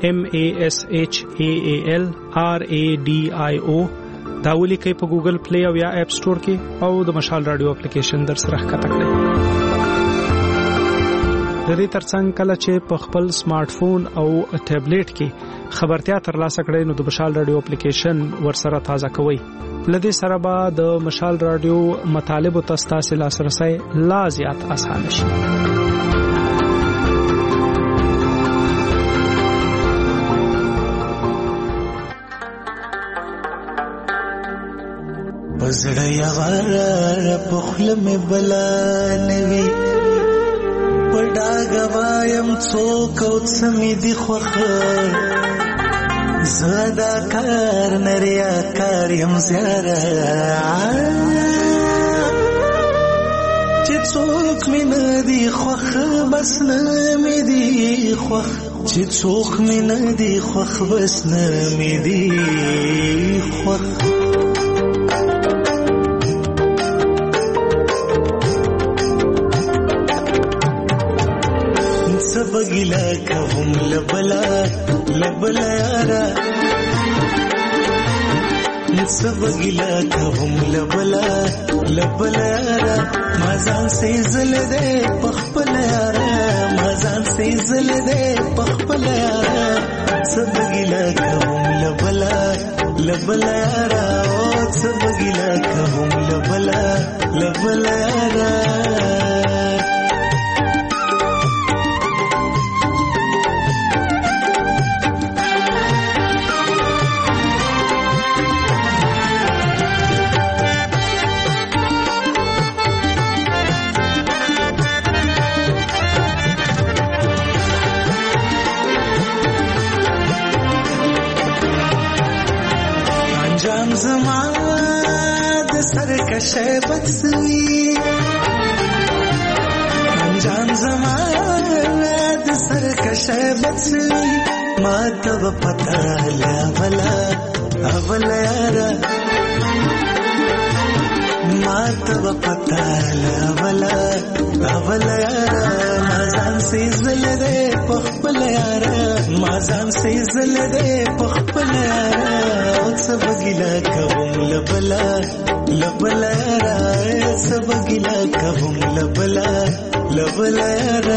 MASHAALRADIO دا ولیکئ په ګوګل پلی او یا اپ سٹور کې او د مشال رادیو اپلیکیشن در سره ښکته کړئ. د دې ترڅنګ کله چې په خپل سمارټ فون او ټابلیټ کې خبرتیا ترلاسه کړئ نو د مشال رادیو اپلیکیشن ورسره تازه کوئ. لدې سره به د مشال رادیو مطالبو ته ستاسو لاسرسي لا زیات اسانه شي. پزړه یوار په خله مې بلانوي پډا غوایم څوک او سمې دی خوخه زدا کار نریا کار یم زیاره چې څوک مې نه دی خوخه بس نه مې دی خوخ چې څوک مې نه دی خوخ بس نه مې دی خوخ بگلا کهم لبلا لبلا یارا سبگلا کهم لبلا لبلا یارا مازان سے زل دے پخپل یارا مازان سے زل دے پخپل یارا سبگلا کهم لبلا لبلا یارا سبگلا کهم لبلا لبلا یارا شیبت سوی انجام زمان د سر کا شیبت سوی ما تب پتا لا ولا اولا یارا ما تب پتا لا ولا اولا یارا مازان سے زل دے پخپل یارا مازان سے زل دے پخپل یارا سب گلا کبم لبلا لبلا یارا سب گلا کبم لبلا لبلا یارا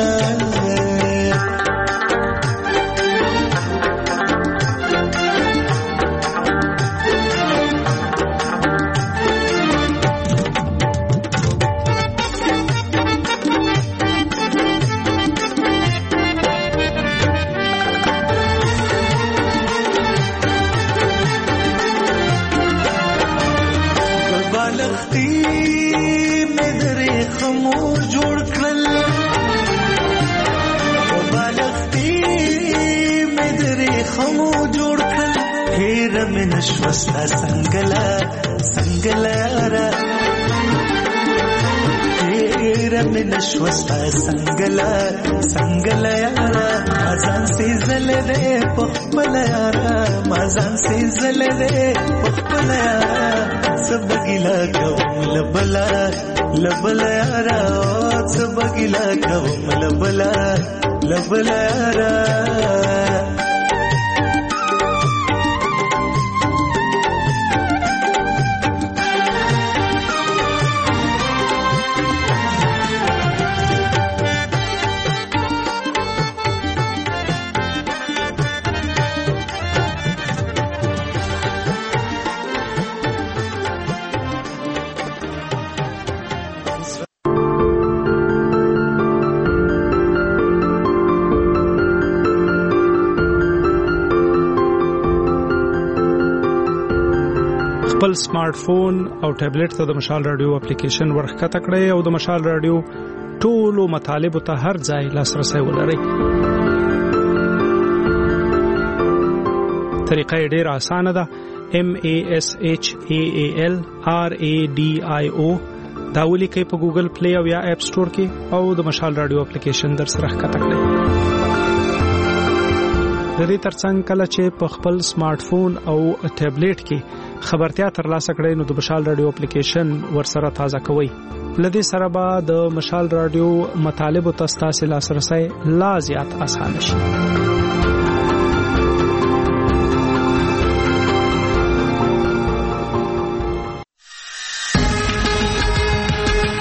نشوستا سنگلا سنگلا یارا تیرا میں نشوستا سنگلا سنگلا یارا مازان سے زل دے پخپل یارا مازان سے زل دے پخپل یارا سب گلا کم لبلا لبلا یارا سب گلا کم لبلا لبلا یارا خپل سمارټ فون او ټابلیټ ته د مشال رادیو اپلیکیشن ورخکته کړئ او د مشال رادیو ټولو مطالبه ته هر ځای لاسرسي ولرئ. طریقه ډیره اسانه ده. MASHALRADIO دا ولیکئ په ګوګل پلی او یا اپ سٹور کې او د مشال رادیو اپلیکیشن در سره ښکته کړئ. د دې ترڅنګ کله چې په خپل سمارټ فون او ټابلیټ کې خبرتیا ترلاسه کړئ نو د مشال رادیو اپلیکیشن ورسره تازه کوئ. لدې سره به د مشال رادیو مطالب او تاسو لاسرسي لا زیات اسانه شي.